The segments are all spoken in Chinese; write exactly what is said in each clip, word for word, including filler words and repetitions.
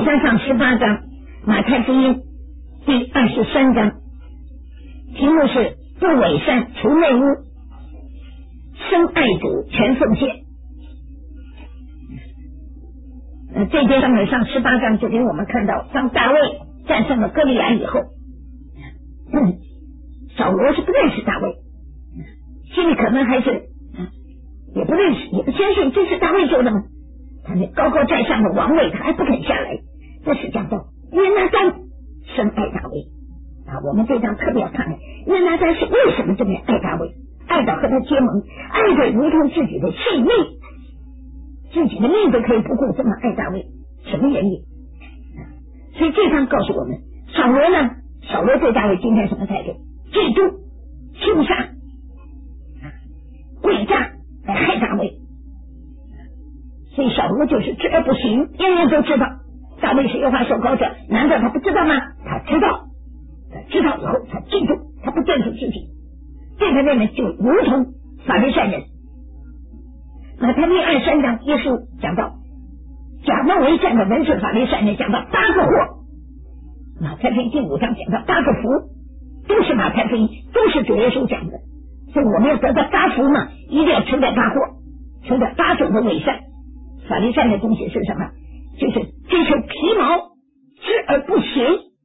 山上十八章，马太福音第二十三章，题目是不伪善除内污，生爱主全奉献。呃，这篇上面上十八章就给我们看到，当大卫战胜了歌利亚以后，嗯，扫罗是不认识大卫，心里可能还是、嗯、也不认识，也不相信这是大卫做的吗？他那高高在上的王位他还不肯下来。这是讲到约拿单深爱大卫啊，我们这章特别要看约拿单是为什么这么爱大卫，爱到和他结盟，爱的如同自己的性命，自己的命都可以不顾，这么爱大卫，什么原因？所以这章告诉我们，扫罗呢，扫罗对大卫今天什么态度？嫉妒、凶杀、诡诈来害大卫。所以扫罗就是知而不行，人人都知道大卫是耶和华受膏者，难道他不知道吗？他知道，他知道以后他嫉妒，他不认识自己，对他认为就如同法利赛人。马太福音二十三章，耶稣讲到假冒为善的文士法利赛人，讲到八个祸。马太福音第五章讲到八个福，都是马太福音，都是主耶稣讲的。所以我们要得到八福嘛，一定要承担八祸，承担八种的伪善。法利赛的东西是什么？就是追求皮毛，知而不行，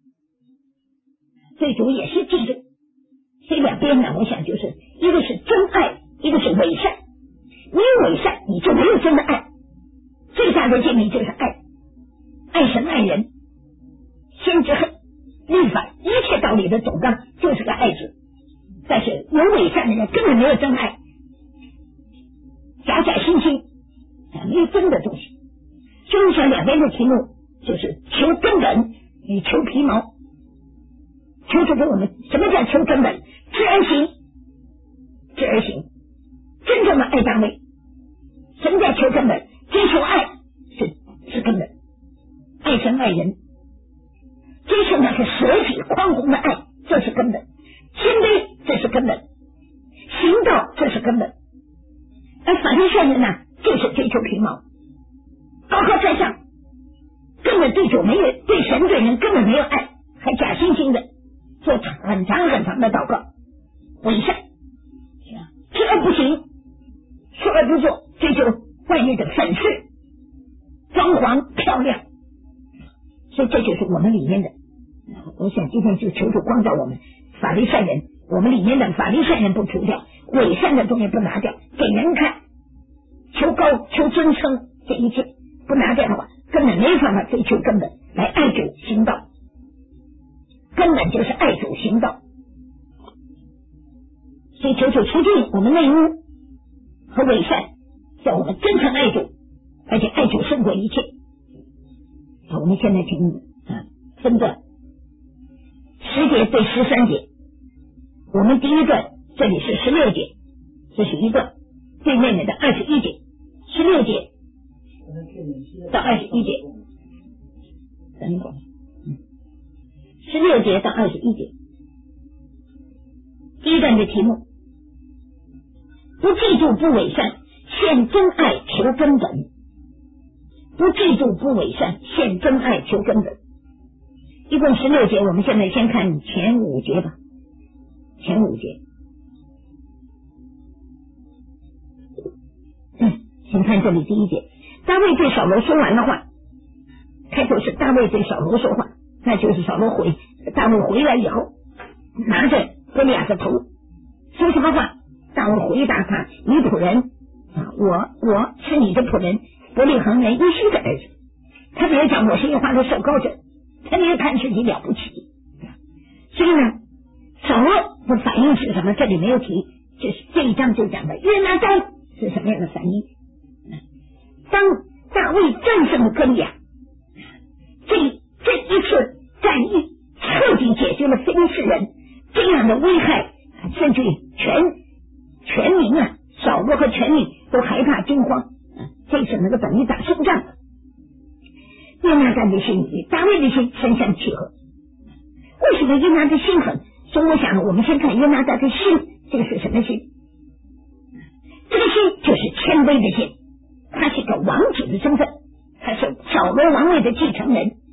最主也是嫉妒。这两边呢，我想就是一个是真爱，一个是伪善。你伪善，你就没有真的爱。最大的诫命就是爱，爱神爱人，先知恨，律法一切道理的总纲就是个爱字。但是有伪善的人根本没有真爱，假假惺惺，没真的东西。就像两边的题目就是求根本与求皮毛。求主给我们什么叫求根本？知而行，知而行，真正的爱大卫。什么叫求根本？追求爱是是根本，爱神爱人，追求那是舍己宽宏的爱，这是根本。谦卑，这是根本。行道，这是根本。而法利赛人呢，就是追求皮毛，高高在上，根本对主没有，对神对人根本没有爱，还假惺惺的做很长很长的祷告，伪善，知而不行，说而不做，追求外面的粉饰装潢漂亮。所以这就是我们里面的，我想今天就求主光照我们法利赛人，我们里面的法利赛人不除掉，伪善的东西不拿掉，给人看，求高求尊称，这一切不拿掉的话，根本没办法追求根本来爱主行道，根本就是爱主行道。所以求主除尽我们内污和伪善，叫我们真诚爱主，而且爱主胜过一切。好，我们现在请啊分着十节对十三节，我们第一段这里是十六节，这是一段对妹妹的二十一节，十六节到二十一节，等一会儿，十六节到二十一节，第一段的题目：不嫉妒不伪善，献真爱求根本。不嫉妒不伪善，献真爱求根本。一共十六节，我们现在先看前五节吧。前五节，嗯，请看这里第一节，大卫对扫罗说完了话，开头是大卫对扫罗说话，那就是扫罗回大卫回来以后，拿着歌利亚的头，说什么话？大卫回答他：你仆人啊，我我是你的仆人，伯利恒人伊西的儿子。他没有讲我是耶和华的受膏者，他没有看自己了不起。所以呢，扫罗的反应是什么？这里没有提，就是这一章就讲的约拿单是什么样的反应？当大卫战胜了歌利亚，这这一次战役彻底解决了非利士人这样的危害，甚至全全民啊，扫罗和全民都害怕惊慌。这次能够等于打胜仗，约拿单的心与大卫的心深相契合。为什么约拿的心狠？所以我想我们先看约拿单的心，这个是什么心？这个心就是谦卑的心，他是个王子的身份，他是扫罗王位的继承人，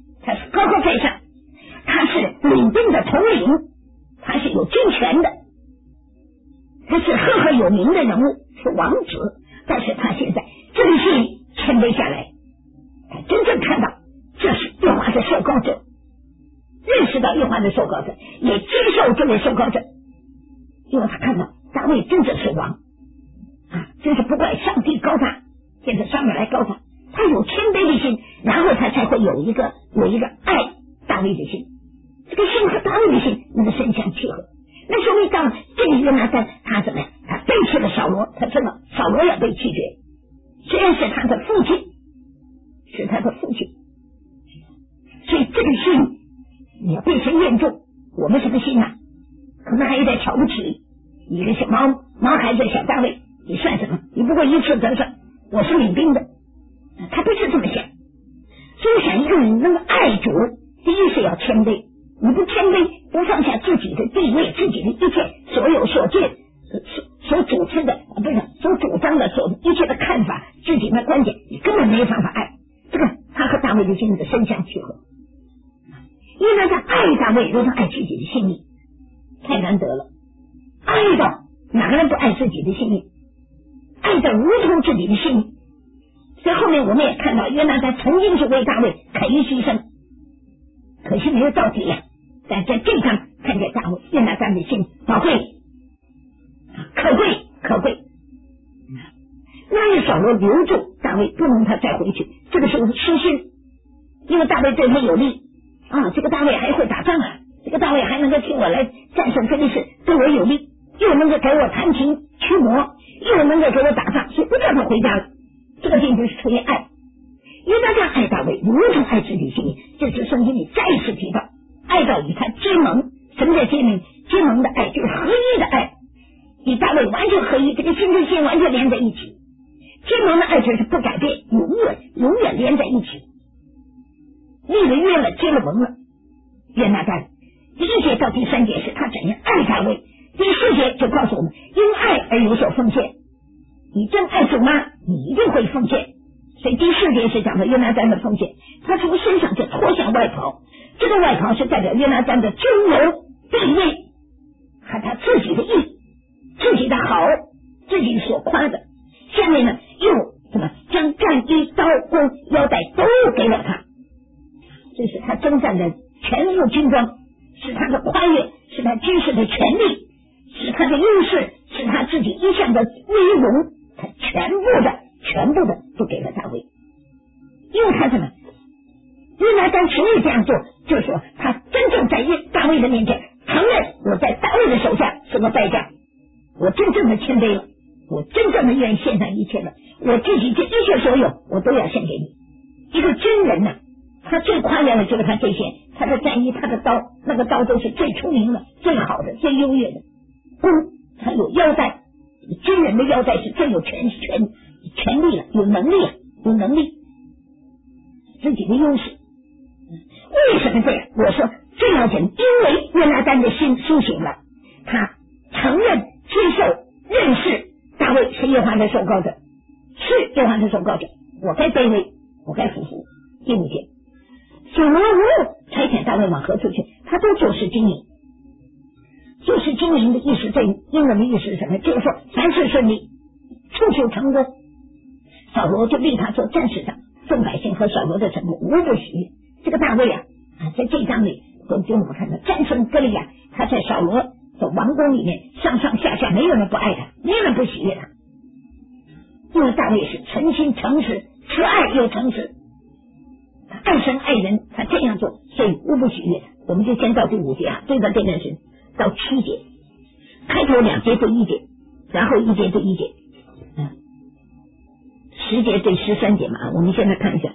高高在上，他是领兵的统领，他是有军权的，他是赫赫有名的人物，是王子。但是他现在真心谦卑下来，他真正看到这是耶和华的受膏者，认识到耶和华的受膏者，也接受这位受膏者，因为他看到大卫真正是王啊，真是不怪上帝高他，现在上面来高他，他有谦卑的心，然后他才会有一个有一个爱大卫的心，这个心和大卫的心那个身相契合，那说明到这个约拿单他怎么样？他背弃了扫罗，他知道扫罗要被弃绝，虽然是他的父亲，是他的父亲，所以这个心你要被神验中。我们什么心啊？可能还有点瞧不起一个小毛毛孩子小大卫，你算什么？你不过一次得胜，我是领兵的，他不是这么想。所以想一个人能够爱主，第一是要谦卑，你不谦卑，不放下自己的地位，自己的一切所有所见所主持的不是所主张的所一切的看法，自己的观点，你根本没有办法爱。这个他和大卫的心的身相契合，因为他爱大卫如同爱自己的性命，太难得了。爱到哪个人不爱自己的性命？爱到如同自己的性命。所以后面我们也看到约拿单曾经是为大卫肯于牺牲，可惜没有到底呀。但在这上看见大卫约拿单的心宝贵可贵可贵，那是扫罗留住大卫，不能他再回去，这个时候是失心，因为大卫对他有利啊，这个大卫还会打仗啊，这个大卫还能够替我来战胜非利士，对我有利，又能够给我弹琴驱魔，又能够给我打仗，所以不叫他回家了。这个并不是出于爱，因为大家爱大卫如同爱自己性命，这是圣经里再次提到，爱到与他结盟。什么叫结盟？结盟的爱就是合一的爱，与大卫完全合一，这个心跟心完全连在一起。结盟的爱就是不改变，永远永远连在一起。立了约了，结了盟了。约拿单第一节到第三节是他怎样爱大卫，第四节就告诉我们因爱而有所奉献。你真爱主吗？你一定会奉献。所以第四节是讲的约拿单的奉献，他从身上就脱下外袍，这个外袍是代表约拿单的尊荣地位和他自己的义，自己的好，自己所夸的。下面呢又什么将战衣刀弓腰带都给了他，这是他征战的全副军装，是他的夸越，是他军事的权利，是他的优势，是他自己一向的威荣，他全部的全部的都给了大卫。因为他什么？约拿单情愿这样做，就是说他真正在大卫的面前承认我在大卫的手下是个败将，我真正的谦卑了，我真正的愿意献上一切了，我自己这一切所有我都要献给你。一个军人呢、啊，他最夸耀的就是他这些，他的战衣，他的刀，那个刀都是最出名的、最好的、最优越的。弓，他有腰带，军人的腰带是最有权权权力了，有能力了，有能力，自己的优势。为什么这样？我说最要紧，因为约拿单的心苏醒了，他承认、接受、认识大卫是耶和华的受膏者，是耶和华的受膏者，我该卑微，我该服服。第五节，扫罗无论差遣大卫往何处去，他都做事经营。做事经营的意思，在英文的意思是什么？就是说凡事顺利，处处成功。扫罗就立他做战士长，众百姓和扫罗的臣仆无不喜悦。这个大卫啊，啊在这一章里，我们就我们看到战胜歌利亚，他在扫罗的王宫里面上上下下没有人不爱他，没有人不喜悦他，因为大卫是诚心诚实，慈爱又诚实，他爱神爱人，他这样做，所以无不喜悦他。我们就先到第五节啊，对照这件事到七节，开头两节对一节，然后一节对一节，嗯，十节对十三节嘛。我们现在看一下，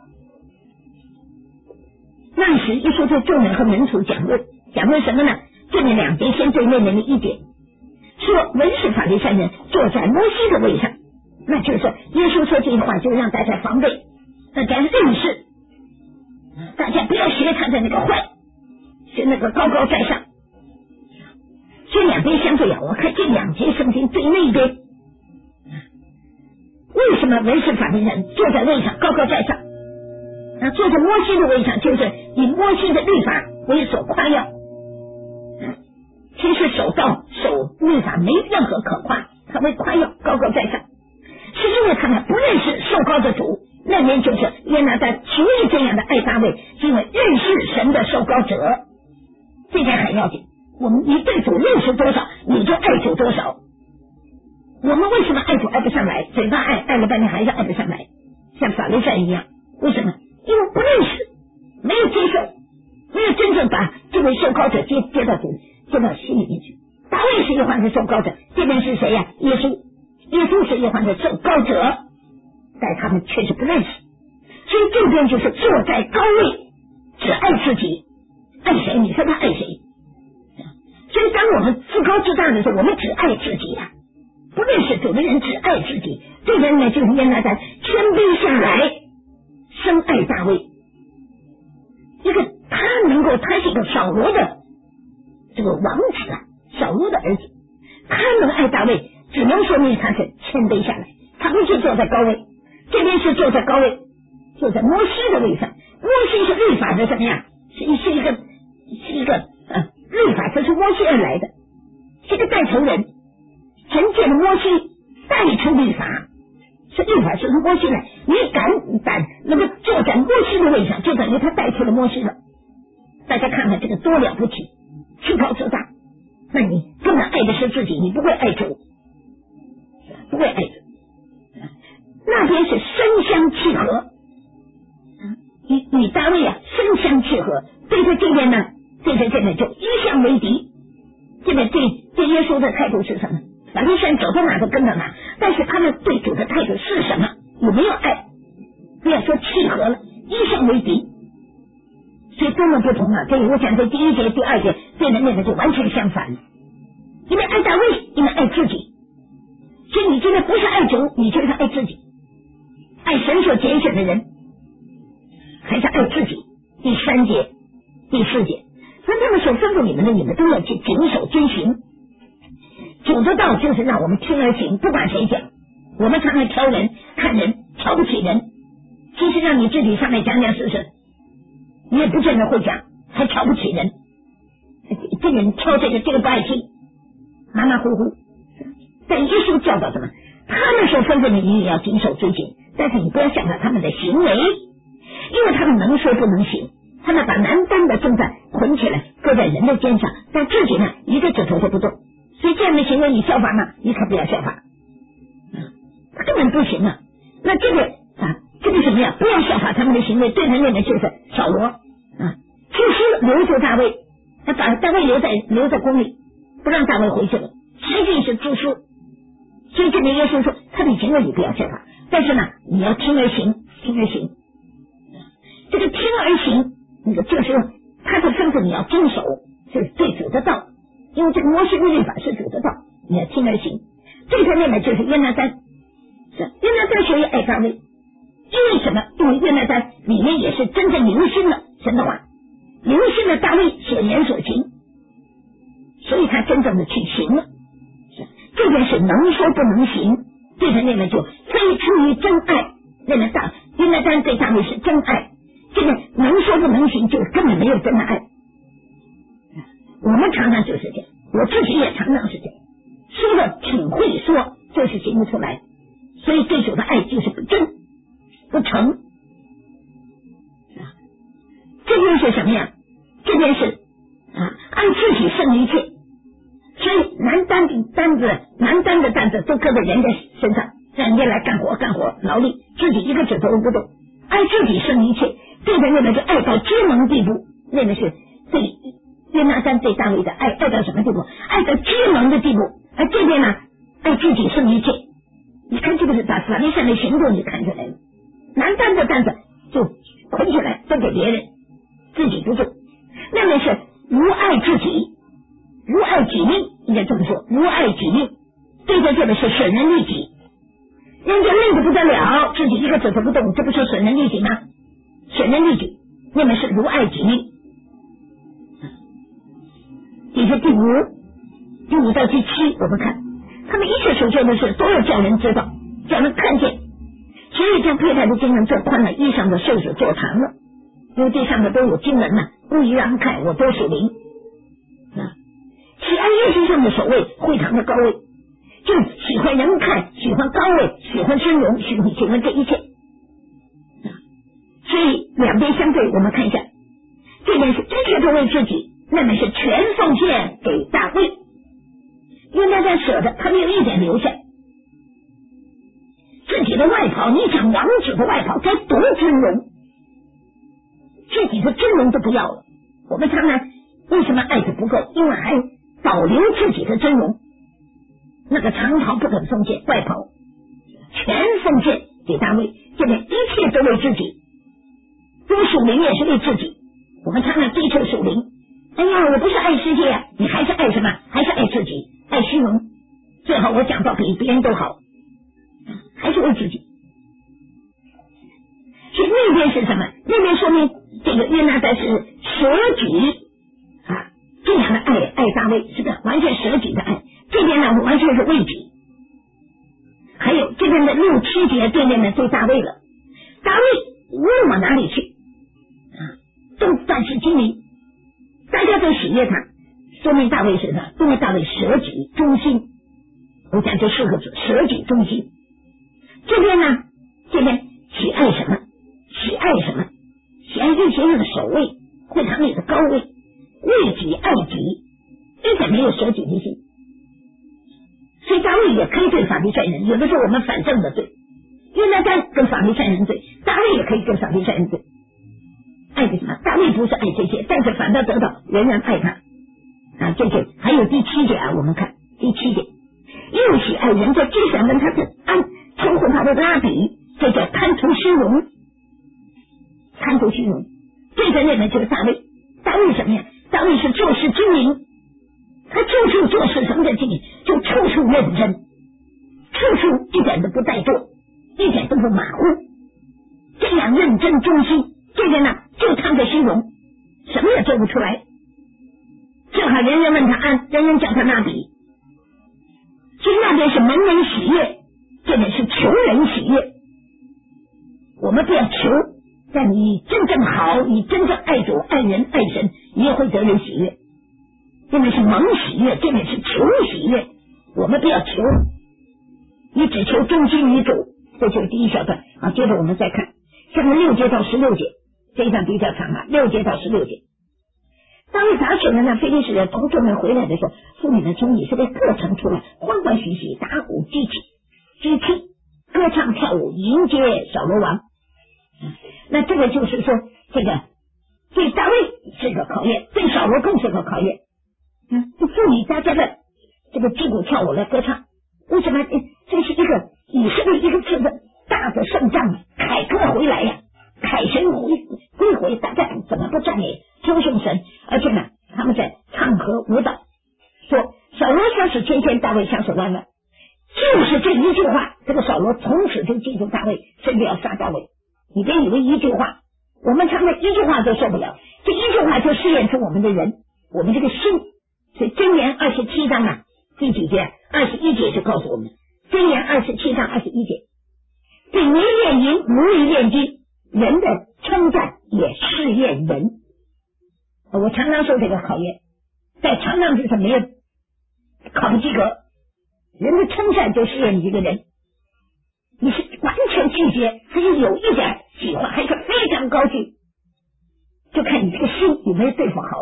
那时一说对众人和门徒讲论，讲论什么呢？这面两节先对内面的一节，说文士法利赛人坐在摩西的位上，那就是说耶稣说这句话就让大家防备，大家认识，大家不要学他的那个坏，学那个高高在上。所以两边相对啊，我看这两节圣经对那边，为什么文士法利赛人坐在位上高高在上？啊， 那坐在摩西的位上，就是以摩西的律法为所夸耀。其实守道守律法没任何可夸，他为夸耀高高在上，是因为他们不认识受膏的主。那边就是约拿单情愿这样的爱大卫，是因为认识神的受膏者，这点很要紧。我们你对主认识多少，你就爱主多少。我们为什么爱主爱不上来？嘴巴爱，爱了半天还是爱不上来，像法利赛一样。为什么？因为不认识，没有接受，没有真正把这位受膏者接接到主接到心里面去。大卫是耶和华的受膏者，这边是谁呀、啊？耶稣，耶稣是耶和华的受膏者，但他们确实不认识，所以这边就是坐在高位，只爱自己，爱谁？你说他爱谁？所以当我们自高自大的时候，我们只爱自己呀、啊，不认识主的人只爱自己。这边呢，就是原来在谦卑下来，深爱大卫。一个他能够，他是一个扫罗的这个王子啊，扫罗的儿子，他能爱大卫，只能说明他是谦卑下来，他不是坐在高位。这边是坐在高位，坐在摩西的位上。摩西是律法的怎么样？是是一个是一个呃律法，这是摩西而来的，是一个带头人。神借着摩西带出律法，是律法是从摩西来。你敢胆能够坐在摩西的位上，就等于他带出了摩西了。大家看看这个多了不起，自高自大。那你根本爱的是自己，你不会爱主，不会爱主。那边是身相契合，与与大卫啊身相契合。对着这边呢，对着这边就一向为敌。这边对对耶稣的态度是什么？法利赛走到哪都跟到哪，但是他们对主的态度是什么？有没有爱？不要说契合了，一向为敌，所以多么不同啊！所以我讲这第一节、第二节对着那个就完全相反，因为爱大卫，因为爱自己。所以你现在不是爱主，你就是爱自己。爱神所拣选的人，还是爱自己？第三节、第四节，那他们所吩咐你们的，你们都要去谨守遵行。主的道就是让我们听而行，不管谁讲。我们常常挑人、看人、瞧不起人，其实让你自己上来讲讲试试，你也不见得会讲，还瞧不起人。这个人挑这个，这个不爱听，马马虎虎。但耶稣教导什么？他们所吩咐你，你也要谨守遵行。但是你不要想到他们的行为，因为他们能说不能行，他们把难担的重担捆起来搁在人的肩上，但自己呢一个指头都不动。所以这样的行为你效法吗？你可不要效法，嗯、根本不行啊。那这个啊，这个什么呀？不要效法他们的行为，对人类的就是扫罗啊，自私留住大卫，他把大卫留在留在宫里，不让大卫回去了，实际是自私。所以这里耶稣说，他的行为你不要效法。但是呢，你要听而行，听而行。这个听而行，那个就是他的吩咐你要遵守，是对主的道。因为这个摩西的律法是主的道，你要听而行。这个妹妹就是约拿单，约拿单所以爱大卫，因为什么？因为约拿单里面也是真正留心了神的话，留心了大卫所言所行，所以他真正的去行了。这边是能说不能行。对着那个就非出于真爱，那个大约拿单对大卫是真爱，这个能说不能行，就根本没有真的爱。我们常常就是这样，我自己也常常是这样，说了挺会说，就是行不出来，所以对主的爱就是不真不成。这边是什么呀？这边是啊，按自己胜一切。所以难担的担子，难担的担子都搁在人家身上，让人家来干活干活劳力，自己一个指头都不动，爱自己胜一切。对着那个是爱到结盟地步，那个是对约拿单对大卫的爱，爱到什么地步？爱到结盟的地步。而这边呢，爱自己胜一切。你看这个是把法利赛的行动就看出来了，难担的担子就捆起来分给别人，自己不做。那个是如爱自己。如爱己命，应该这么说，如爱己命。对着这个是损人利己，人家累得不得了，自己一个指头不动，这不是损人利己吗？损人利己，那么是如爱己命。这是第五，第五到第七，我们看他们一切所做的事都要叫人知道，叫人看见。 所以将佩戴的经文做宽了，衣裳的袖子做长了，因为这上面都有经文嘛，故意让看我都属灵啊。喜爱乐器上的首位，会堂的高位，就喜欢人们看，喜欢高位，喜欢尊荣，喜欢喜欢这一切啊。所以两边相对，我们看一下，这边是一切都为自己，那边是全奉献给大卫，因为大家舍得，他没有一点留下。自己的外袍，你讲王子的外袍该多尊荣，自己的尊荣都不要了。我们常常为什么爱的不够？因为还保留自己的尊荣，那个长袍不肯奉献，外袍全奉献给大卫，这边一切都为自己，多属灵也是为自己。我们常常追求属灵，哎呀，我不是爱世界啊，你还是爱什么？还是爱自己，爱虚荣，最好我讲到比别人都好，还是为自己。所以那边是什么？那边说明这个约拿单是舍己啊，这样的爱爱大卫，是个完全舍己的爱。这边呢完全是为己。还有这边的六七节对面呢对大卫了，大卫无论往哪里去啊，都万事精明，大家都喜悦他，说明大卫是什么？因为大卫舍己忠心。我讲这四个字，舍己忠心。这边呢，这边喜爱什么？喜爱什么？喜爱这些人的守卫，会堂里的高位，为己爱己，一点没有舍己之心。所以大卫也可以对法利赛人，有的时候我们反正的对，约拿单跟法利赛人对，大卫也可以跟法利赛人对。爱的什么？大卫不是爱这些，但是反倒得到仍然爱他啊！这些还有第七节啊，我们看第七节，又喜爱人在街上跟他的安称呼他的拉比，这叫贪图虚荣，贪图虚荣。这个人呢就是大卫，大卫什么呀？大卫是做事精明，他处处做事什么叫精明？就处处认真，处处一点都不怠惰，一点都不马虎，这样认真忠心。这个呢就贪着虚荣，什么也做不出来，正好人人问他安，人人叫他拉比。所以那边是蒙人喜悦，这边是求人喜悦。我们不要求，但你真正好，你真正爱主爱人爱神，你也会得人喜悦。这边是蒙喜悦，这边是求喜悦。我们不要求，你只求忠心于主。这就是第一小段啊。接着我们再看下面六节到十六节，这一段比较长啊，六节到十六节。当打水的那非利士人从众人回来的时候，妇女们从以色列各城出来，欢欢喜喜，打鼓击起击踢，歌唱跳舞，迎接扫罗王。那这个就是说，这个对大卫是个考验，对扫罗更是个考验。嗯，这妇女大家的这个击鼓跳舞来歌唱，为什么？这是一个以色列一个次的大的胜仗，凯歌回来呀，凯旋归归回，大家怎么不赞美称颂神？而且呢，他们在唱和舞蹈，说扫罗想使千千，大卫想使万万，就是这一句话，这个扫罗从此就记住大卫，甚至要杀大卫。你别以为一句话，我们常常一句话都受不了，这一句话就试验出我们的人，我们这个心。所以箴言二十七章啊，第几节？二十一节就告诉我们，箴言二十七章二十一节，对迷恋淫如于炼金，人的称赞也试验人。我常常受这个考验，在常常就是没有考不及格，人的称赞就试验你这个人，你是完全拒绝，还是有一点喜欢，还是非常高兴，就看你这个心有没有对付好。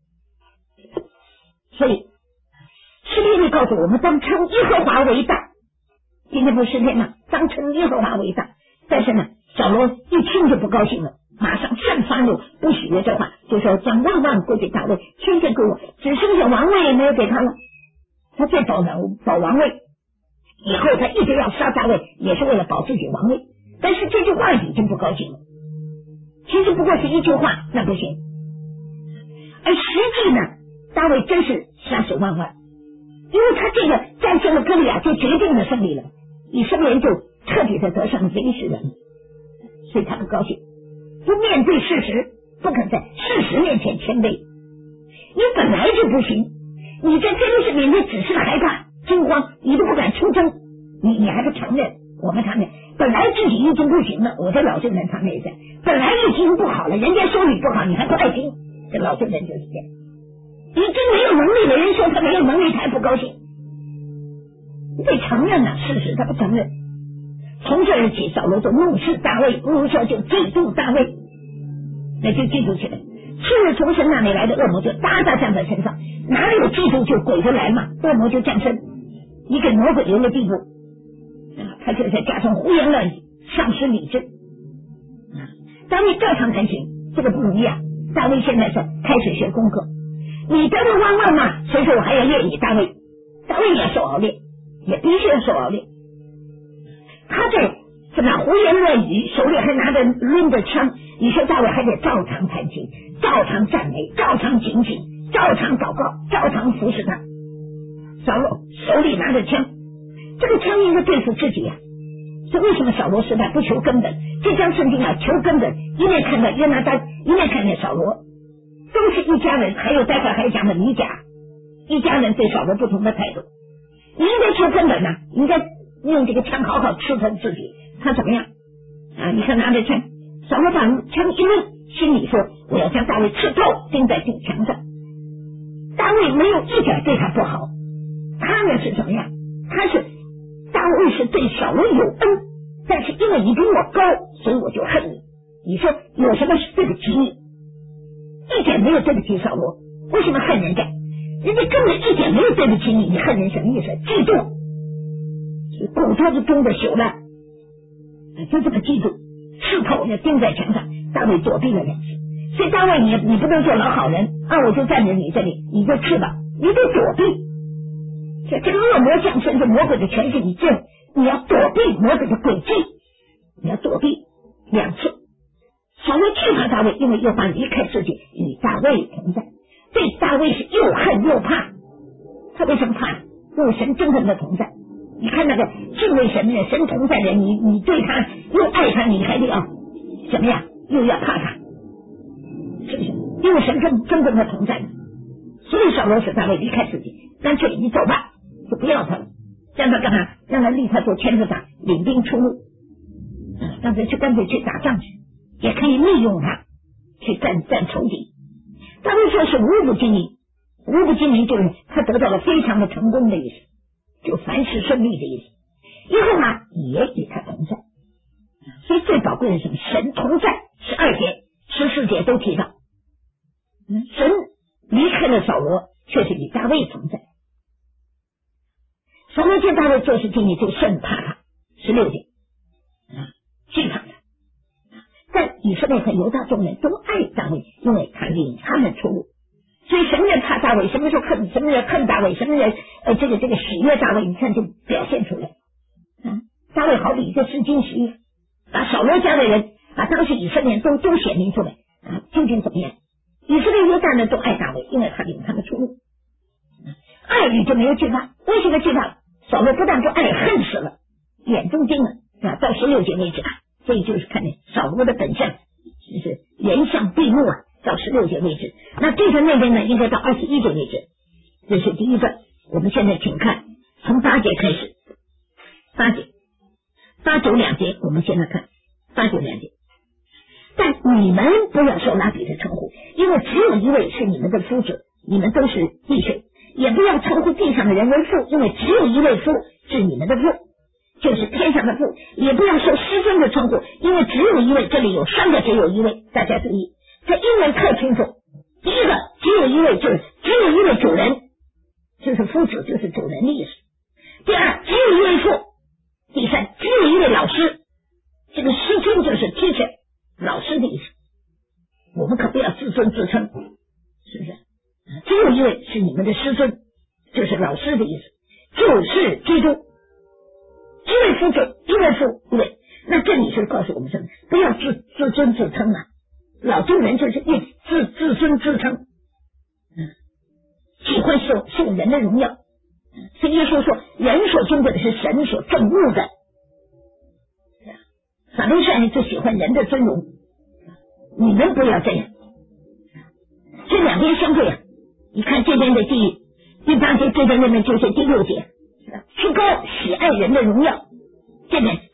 所以诗篇里告诉我们，当称耶和华为大，今天不是诗篇吗？当称耶和华为大。但是呢，扫罗一听就不高兴了，马上甚发怒，不许悦这话，就说将万万归给大卫，千千归我，只剩下王位也没有给他了。他再保保王位，以后他一直要杀大卫，也是为了保自己王位。但是这句话已经不高兴了，其实不过是一句话，那不行。而实际呢，大卫真是杀死万万，因为他这个战胜了歌利亚，就决定了胜利了，以色列人就彻底的得胜了非利士人，所以他不高兴，不面对事实，不肯在事实面前谦卑。你本来就不行，你在非利士面前只是害怕惊慌，你都不敢出征，你你还不承认， 我们他们本来自己已经不行了，我这老证人他们也在，本来已经不好了，人家说你不好，你还不爱听，这老证人就是这样。已经没有能力的人说他没有能力，他还不高兴，你得承认啊，事实他不承认。从这儿起，扫罗就怒视大卫，怒视就嫉妒大卫，那就嫉妒起来。次日从神那里来的恶魔就哒哒降在身上，哪里有嫉妒就鬼就来嘛，恶魔就降身，你给魔鬼留了地步啊，他就在家中胡言乱语，丧失理智啊。大卫照常弹琴，这个不一样。大卫现在是开始学功课，你得了汪汪嘛，所以说我还要练你。大卫，大卫也受熬练，也必须要受熬练。他这什么胡言乱语，手里还拿着抡着枪，你说大卫还得照常弹琴，照常赞美，照常警醒，照常祷告，照常服侍他。扫罗手里拿着枪，这个枪应该对付自己呀、啊。这为什么扫罗时代不求根本？这张圣经啊，求根本，一面看到约拿单，一面看见扫罗，都是一家人，还有待会还讲的米甲，一家人对扫罗不同的态度。你应该求根本呐、啊，应该用这个枪好好刺透自己，他怎么样啊？你看拿着枪，扫罗把枪一抡，心里说我要将大卫刺透，钉在顶墙上。大卫没有一点对他不好，他呢是怎么样？他是大卫是对扫罗有恩，但是因为你比我高，所以我就恨你。你说有什么是对不起你？一点没有对不起扫罗，为什么恨人家？人家根本一点没有对不起你，你恨人什么意思？嫉妒，骨头子中的朽烂，就这么嫉妒，刺透就钉在墙上。大卫躲避了两次，所以大卫你你不能做老好人啊！我就站在你这里，你就去吧，你得躲避。这这个恶魔降生，这魔鬼的权势，你这你要躲避魔鬼的诡计，你要躲避两次。扫罗惧怕大卫，因为又怕离开自己，与大卫同在，对大卫是又恨又怕。他为什么怕？因为神真正的同在。你看那个敬畏神的神同在的人，你你对他又爱他，你还得要怎么样？又要怕他，是不是？因为神真真正的同在，所以扫罗使大卫离开自己，干脆你走吧，就不要他了，让他干嘛？让他立他做牵头长，领兵出路，让他去干脆去打仗去，也可以利用他去战战仇敌。大卫说是无不经营，无不经营就是他得到了非常的成功的意思，就凡事顺利的意思。以后呢也与他同在，所以最宝贵的是什么？神同在，十二节、十四节都提到，神离开了扫罗，却是与大卫同在。扫罗见大卫做事经历，就甚怕他，十六节，惧怕他。但以色列和犹大众人都爱大卫，因为他领他们出路。所以什么人怕大卫，什么时候恨，什么人恨大卫，什么人呃这个这个喜悦大卫，你看就表现出来。啊，大卫好比一个试金石，把扫罗家的人，把当时以色列人都都显明出来啊，究竟怎么样？以色列犹大人都爱大卫，因为他领他们出路。爱你就没有惧怕，为什么惧怕？扫罗不但不爱，恨死了，眼中钉了啊！到十六节为止啊，这就是看见扫罗的本相，就是人相闭目啊。到十六节为止，那对着那边呢，应该到二十一节为止。这是第一段。我们现在请看，从八节开始，八节、八九两节，我们先来看八九两节。但你们不要受拉比的称呼，因为只有一位是你们的夫子，你们都是弟兄。也不要称呼地上的人为父，因为只有一位父是你们的父，就是天上的父。也不要受师尊的称呼，因为只有一位，这里有三个只有一位，大家注意，这英文太清楚。第一个只有一位，就是只有一位主人，就是夫子，就是主人的意思。第二，只有一位父。第三，只有一位老师，这个师尊就是 teacher， 老师的意思。我们可不要自尊自称，是不是？只有一位是你们的师尊，就是老师的意思，就是基督。一位夫子，一位父，一位。那这里是告诉我们什么？不要自自尊自称啊！老众人就是一自自尊自称，嗯，喜欢受受人的荣耀。所以耶稣说，人所尊贵的是神所憎恶的。法利赛人就喜欢人的尊荣，你们不要这样。这两边相对啊，你看这边的第第八节，这边那边就是第六节，至高喜爱人的荣耀，这边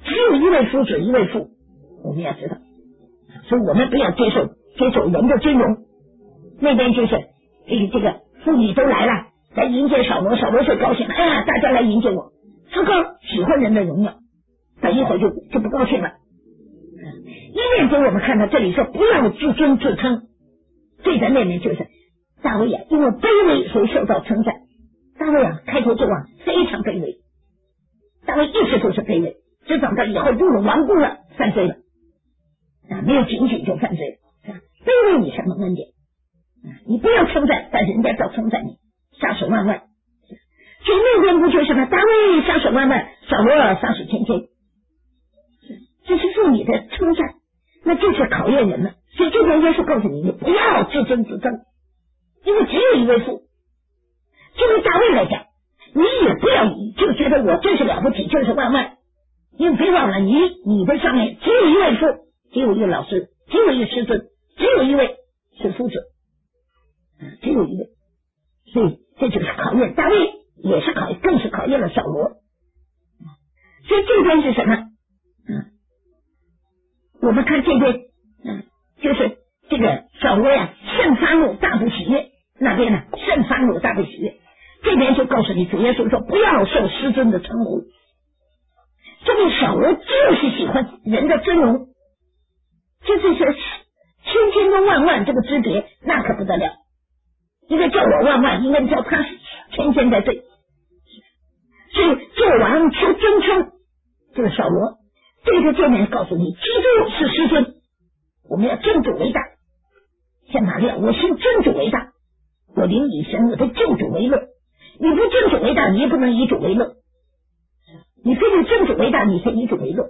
只有一位夫子一位父，我们要知道，所以我们不要接受接受人的尊荣。那边就是这个这个妇女都来了，来迎接扫罗，扫罗最高兴了，哎呀，大家来迎接我，自高喜欢人的荣耀，等一会儿就就不高兴了。一面给我们看到这里说不要自尊自称，这在那面就是大卫啊，因为卑微所以受到称赞。大卫啊，开头就往非常卑微，大卫一直都是卑微，只等到以后步入王宫了，犯罪了啊，没有警醒就犯罪了啊，卑微你才能恩典啊，你不要称赞，但是人家照称赞你，杀手万万。所以那边不就是吗？大卫杀手万万，扫罗杀手千千，这是妇女的称赞，那就是考验人了。所以这边耶稣告诉你，你不要自尊自称，因为只有一位父。就对大卫来讲，你也不要就觉得我真是了不起，就是万万，因为别忘了，你你的上面只有一位父，只有一个老师，只有一个师尊，只有一位是夫子，只有一位。所以这就是考验大卫，也是考验，更是考验了扫罗。所以这边是什么？嗯，我们看这边，嗯，就是这个扫罗呀，甚发怒，大不喜悦。那边呢，甚发怒，大不喜悦。这边就告诉你，主耶稣说不要受师尊的称呼。这位扫罗就是喜欢人的尊荣，就是说千千跟万万这个之别，那可不得了。一个叫我万万，一个叫他千千才对。所以做王求尊称，这个扫罗这个界面告诉你，基督是师尊，我们要尊主为大。像玛利亚，我信尊主为大，我灵以神，我的救主为乐。你不尊主为大，你也不能以主为乐。你非得尊主为大，你才以主为乐。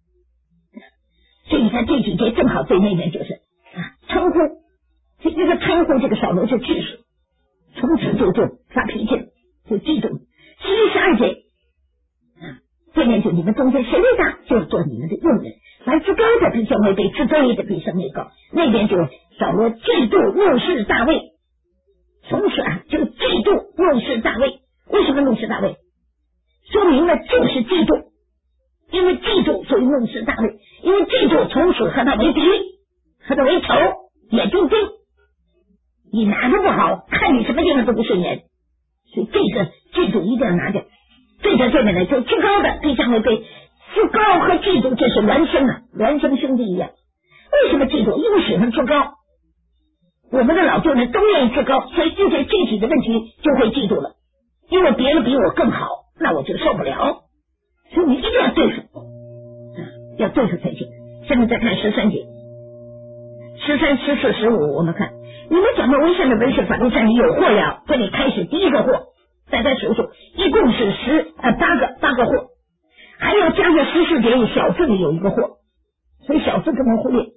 所以你看这几节正好对那边就是啊称呼，这一个称呼这个扫罗就气死，从此就就发脾气，就嫉妒。七十二节啊，这边就你们中间谁为大，就做你们的用人。凡自高的必降为卑，自卑的必升为高。那边就扫罗嫉妒怒视大卫。从此啊，就嫉妒怒视大卫。为什么怒视大卫？说明了就是嫉妒，因为嫉妒所以怒视大卫，因为嫉妒从此和他为敌，和他为仇，眼睛盯，你哪都不好，看你什么地方都不顺眼，所以这个嫉妒一定要拿掉。对着这边呢，就至高的必降为卑，至高和嫉妒这是孪生啊，孪生兄弟一样。为什么嫉妒？因为喜欢至高。我们的老舅呢都愿意至高，所以遇见具体的问题就会嫉妒了，因为别人比我更好，那我就受不了。所以你一定要对付，嗯、要对付才行。下面再看十三节，十三、十四、十五，我们看你们讲到危险的文士法利赛人有祸了，这里开始第一个祸，大家数数，一共是十呃八个八个祸，还要加上十四节小字里有一个祸，所以小字不能忽略。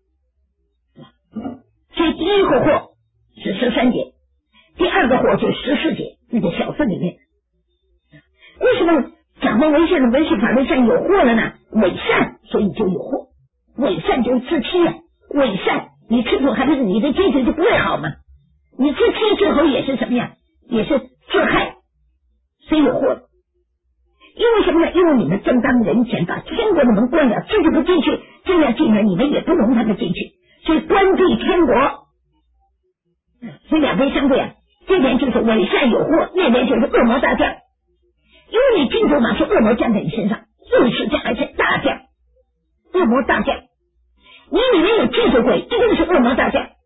所以第一个祸是十三节，第二个祸是十四节，那个小字里面。为什么讲到危险的文士法利赛人有祸了呢？伪善，所以就有祸。伪善就是自欺啊，伪善，你吃苦还不是你的结局就不会好吗？你自欺最后也是什么呀？也是自害，所以有祸。因为什么呢？因为你们正当人前把天国的门关了，自己不进去，这样进来你们也不容他们进去，所以关闭天国。所以两边相对啊，这边就是伪善有祸，那边就是恶魔大将。因为你进入嘛，是恶魔降在你身上，又是将而且大将，恶魔大将。你里面有嫉妒鬼，一定是恶魔大将。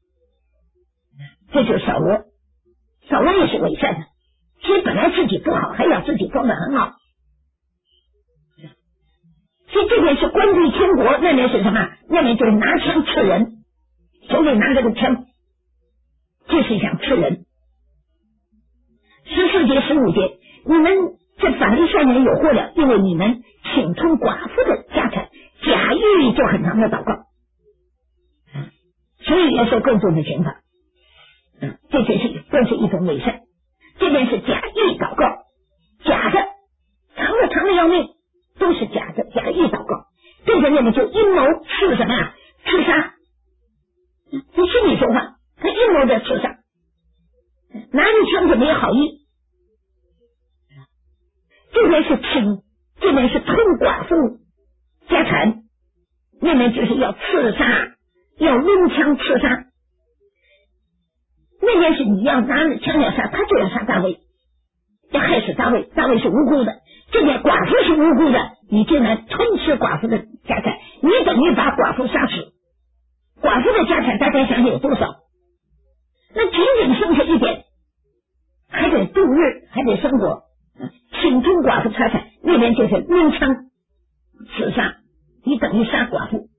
这就是扫罗，扫罗也是伪善的，其实本来自己不好，还要自己装得很好。所以这边是关闭天国，那边是什么？那边就是拿枪刺人，手里拿着个枪，这是想刺人。十四节、十五节，你们这法利赛人有祸了，因为你们请充寡妇的家产，假意做很长的祷告，所以要受更重的刑罚。嗯，这些是更是一种伪善。这边是假意祷告，假的，长的长的要命，都是假的，假意祷告。这个那么就阴谋刺什么呀？刺杀。你心里说话，他阴谋的刺杀，拿着枪就没有好意。这边是请，这边是通寡妇家产，那面就是要刺杀，要抡枪刺杀。那边是你要拿着枪要杀，他就要杀大卫，要害死大卫，大卫是无辜的。这边寡妇是无辜的，你竟然吞吃寡妇的家产，你等于把寡妇杀死。寡妇的家产大家想想有多少？那仅仅剩下一点，还得度日，还得生活，请吞寡妇财产，那边就是抡枪刺杀，你等于杀寡妇，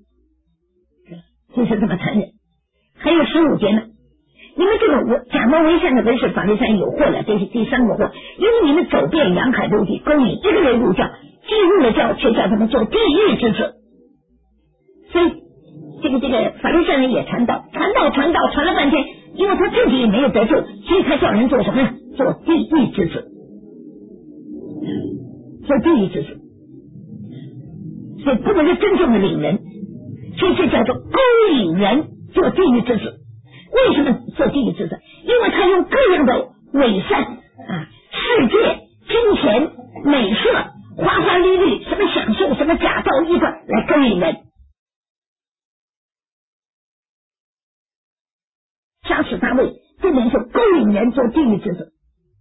就是这么残忍。还有十五节呢，你们这个我假冒为善的文士法利赛人有祸了，这是第三个祸，因为你们走遍洋海陆地，勾引一个人入教，既入了教，却叫他们做地狱之子。所以这个这个法利赛人也传道，传道传道传了半天，因为他自己也没有得救，所以他叫人做什么？做地狱之子，做地狱之子。所以不能是真正的领人，所以这叫做勾引人做地狱之子。为什么做地狱之子？因为他用各样的伪善啊、世界、金钱、美色、花花绿绿，什么享受，什么假造衣冠来勾引人。杀死大卫，这边是勾引人做地狱之子。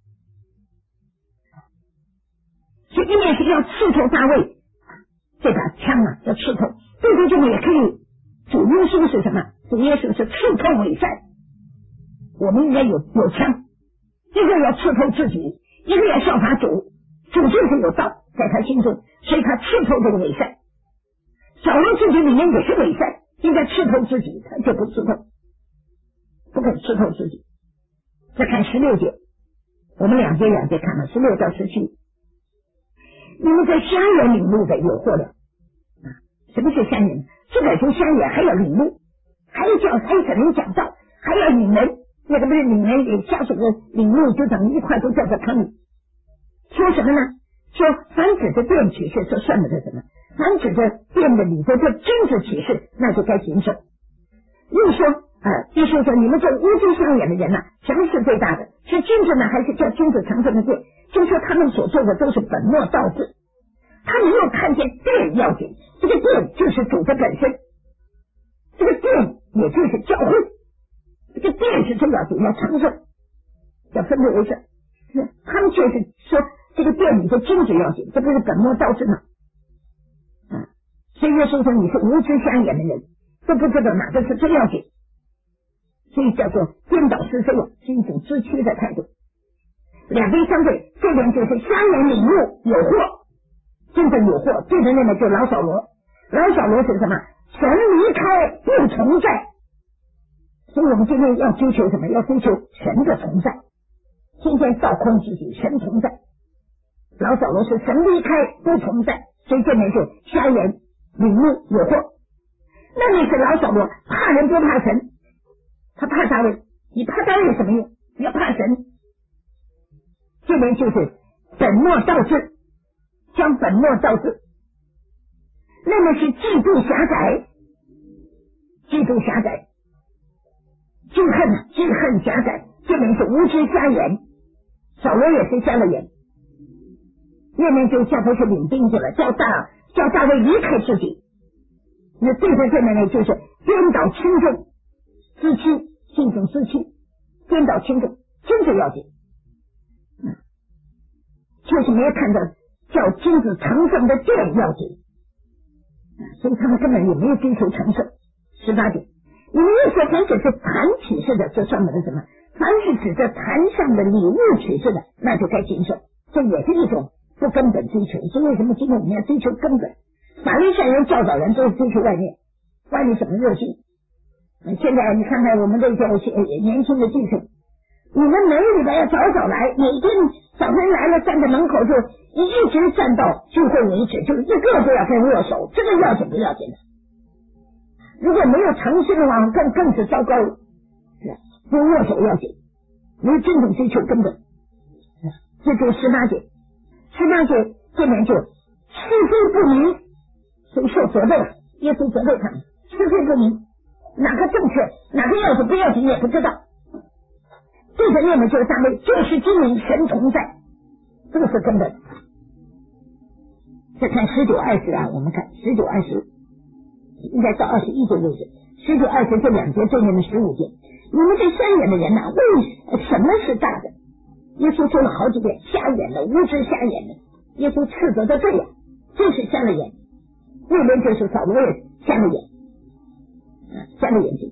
所以一面是要刺透大卫这把枪啊，要刺透。对对，这个也可以。主耶稣是什么？主耶稣是刺透伪善。我们应该有有枪，一个要刺透自己，一个要效法主。主就是有道在他心中，所以他刺透这个伪善。扫罗自己里面也是伪善，应该刺透自己，他就不刺透，不肯刺透自己。再看十六节，我们两节两节看了十六到十七。你们在瞎眼领路的有祸了啊！什么是瞎眼？这个从瞎眼还要领路，还要叫还要给人讲道，还要领人。那个不是领人也瞎手的领路，就等于一块都叫做坑里。说什么呢？说凡指着殿启示，这算的是什么？凡指着殿的里头这金子启示，那就该谨守。又说啊，又说说你们这无知瞎眼的人呐、啊，什么是最大的？是金子呢，还是叫金子成分的殿？就说他们所做的都是本末倒置，他没有看见殿要紧，这个殿就是主的本身，这个殿也就是教会，这个殿是最要紧，要昌盛，要分别为圣。他们却是说这个殿里的金子要紧，这不是本末倒置吗？啊，所以耶稣说你是无知瞎眼的人，都不知道哪个是最要紧，所以叫做颠倒是非，是一种自欺的态度。两边相对，这边就是瞎眼领路有祸，真正有祸。对着那个就老扫罗，老扫罗是什么？神离开不同在，所以我们今天要追求什么？要追求神的同在。今天造空自己，神同在。老扫罗是神离开不同在，所以这边是瞎眼领路有祸。那你是老扫罗，怕人不怕神，他怕大卫，你怕大卫有什么用？你要怕神。这边就是本末倒置，将本末倒置。那么是嫉妒狭窄，嫉妒狭窄，嫉恨嫉恨狭窄。这边是无知瞎眼，扫罗也是瞎了眼。那边就下头是领兵去了，叫大叫大卫离开自己。那对着这边呢，就是颠倒轻重，自欺，是一种自欺，颠倒轻重，真是要紧。嗯，就是没有看到叫金子成圣的殿要紧，所以他们根本也没有追求成圣。十八节，你们又说凡只是坛启示的，这算不得什么？凡是指着坛上的礼物启示的，那就该谨守。这也是一种不根本追求。所以为什么今天我们要追求根本？法利赛人教导人都是追求外面，外面怎么热心？现在你看看我们这些年轻的弟兄，你们每礼拜要早早来，每天早晨来了站在门口就一直站到聚会为止，就是一个都要跟握手，这个要紧不要紧的？如果没有诚信的话，更更是糟糕了。不握手要紧，没有真正追求根本。这就是十八节，十八节这边就是非不明，所以受责备了。耶稣责备他们是非不明，哪个正确，哪个要紧不要紧也不知道。对着念的就是大卫，就是经营神同在，这个是根本。 再看十九二十啊，我们看十九二十应该到二十一节为止，十九二十这两节对应的十五节。你们这瞎眼的人呐、啊，为什么是大的？耶稣说了好几遍，瞎眼的、无知瞎眼的，耶稣斥责的对呀，就是瞎了眼。那边就是扫罗人瞎了眼，啊，瞎了眼睛。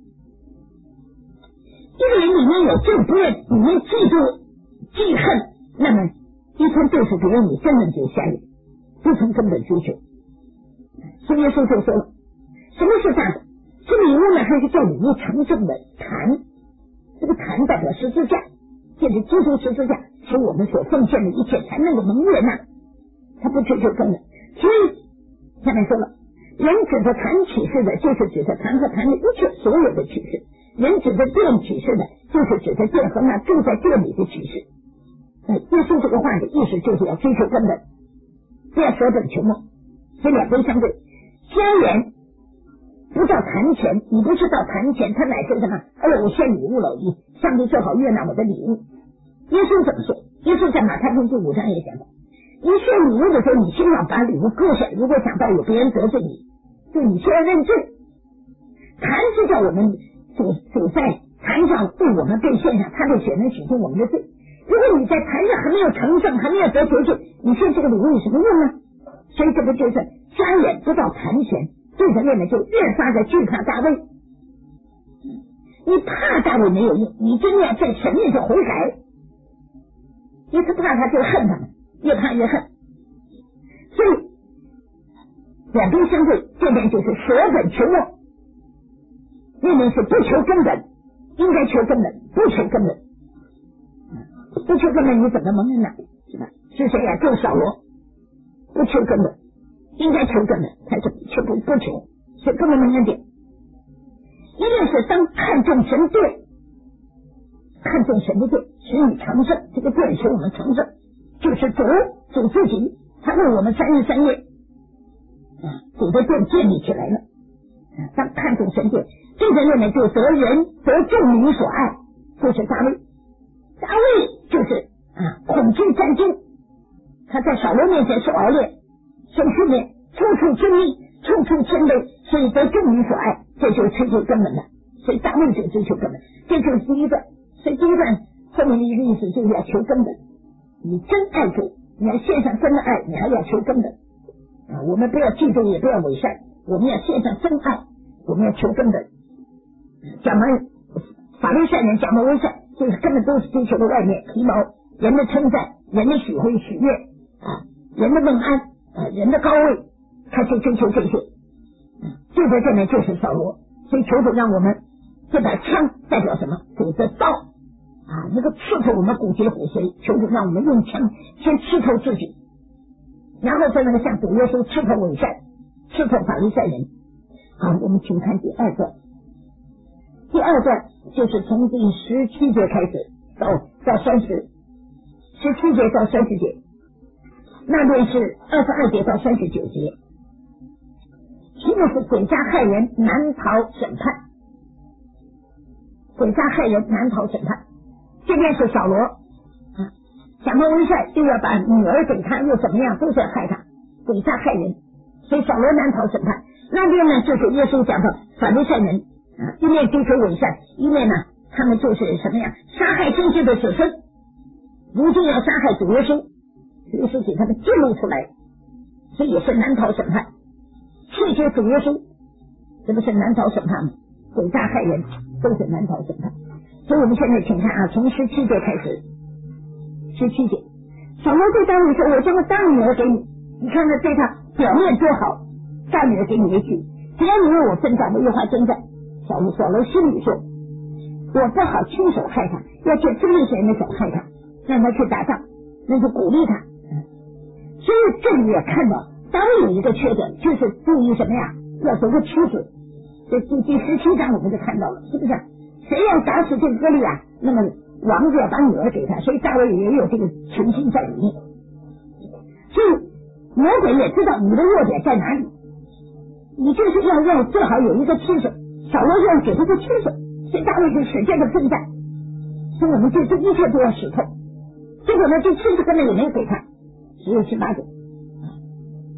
一个人里面有正不认，里面嫉妒、记恨，那么一天对付别人，你真的就瞎眼，不从根本追求。所以耶稣就说了，什么是大的？是礼物呢，还是叫礼物成正的坛？这个坛代表十字架，就是基督十字架，使我们所奉献的一切才能够蒙悦呐。他不追求根本，所以下面说了，人指着坛启示的，就是指着坛和坛的一切所有的启示；人指着殿启示的，就是指着殿和那住在殿里的启示。呃，耶稣这个话的意思就是要追求根本，不要舍本求末，所以两边相对。瞎眼不到坛前，你不是到坛前，他乃是什么？哎，我献礼物了，你上帝最好悦纳我的礼物。耶稣怎么说？耶稣在马太福音第五章也讲到，你献礼物的时候，你先要把礼物割下，如果想到有别人得罪你，就你先要认罪。坛是叫我们主主在坛上为我们被献上他的血，能洗净我们的罪。如果你在坛上还没有成圣，还没有得赎罪，你献这个礼物有什么用呢？所以这个就是瞎眼不到坛前，对着面呢就越发的惧怕大卫。你怕大卫没有用，你真要在神面前悔改，一次怕他就恨他们，越怕越恨。所以两边相对，这边就是舍本求末，那边是不求根本，应该求根本，不求根本，不求根本你怎么蒙恩呢？是吧？是谁呀？就是扫罗，不求根本，应该求根本，他是求不不求，所以根本蒙恩点。一定是当看重神殿，看重神的殿，使你成圣，这个殿使我们成圣，就是主主自己，他为我们三日三夜啊，主的殿建立起来了。啊，当看重神殿，这个人呢就得人得众民所爱，就是大卫。大卫就是啊恐惧战惊，他在扫罗面前受熬炼、受训练，处处亲密，处处谦卑，所以得众民所爱，这就是追求根本的。所以大卫就追求根本，这就是第一段。所以第一段后面的一个意思就是要求根本，你真爱主，你要献上真的爱，你还要求根本啊！我们不要嫉妒，也不要伪善，我们要献上真爱，我们要求根本。讲完法利赛人讲完伪善，就是根本都是追求的外面皮毛，人的称赞，人的许会许愿啊，人的问安啊，人的高位，他就追求这些。就在这里就是扫罗，所以求主让我们这把枪代表什么？主的刀啊，那个刺透我们骨节骨髓，求主让我们用枪先刺透自己，然后再那个像主耶稣刺透伪善，刺透法利赛人。好，我们请看第二段。第二段就是从第十七节开始到到三十，十七节到三十节，那边是二十二节到三十九节。题目是诡诈害人，难逃审判。诡诈害人，难逃审判。这边是扫罗啊，想到为善，又要把女儿给他，又怎么样，都是要害他，诡诈害人，所以扫罗难逃审判。那边呢，就是耶稣讲到法利赛人啊，一面追求伪善，一面呢，他们就是什么呀？杀害真实的子孙，如今要杀害主耶稣，耶稣给他们揭露出来，所以也是难逃审判。拒绝主耶稣，这不是难逃审判吗？诡诈害人都是难逃审判。所以我们现在请看啊，从十七节开始，十七节，扫罗对大卫说：“我将个大女儿给你，你看看对他表面多好，大女儿给你为妻，只要你为我征战，我有话征战。”扫罗扫罗心里说：“我不好亲手害他，要借非利士人的手害他，让他去打仗，那就鼓励他。”所以这里也看到大卫有一个缺点，就是注意什么呀？要得个妻子。这第第十七章我们就看到了，是不是？谁要打死这个歌利亚，那么王子要把女儿给他，所以大卫也有这个情形在里面。所以魔鬼也知道你的弱点在哪里，你就是要要最好有一个妻子，扫罗要给他个妻子，所以大卫就使劲的奋战。所以我们这这一切都要使透。结果呢，这妻子根本也没有给他，只有十八节。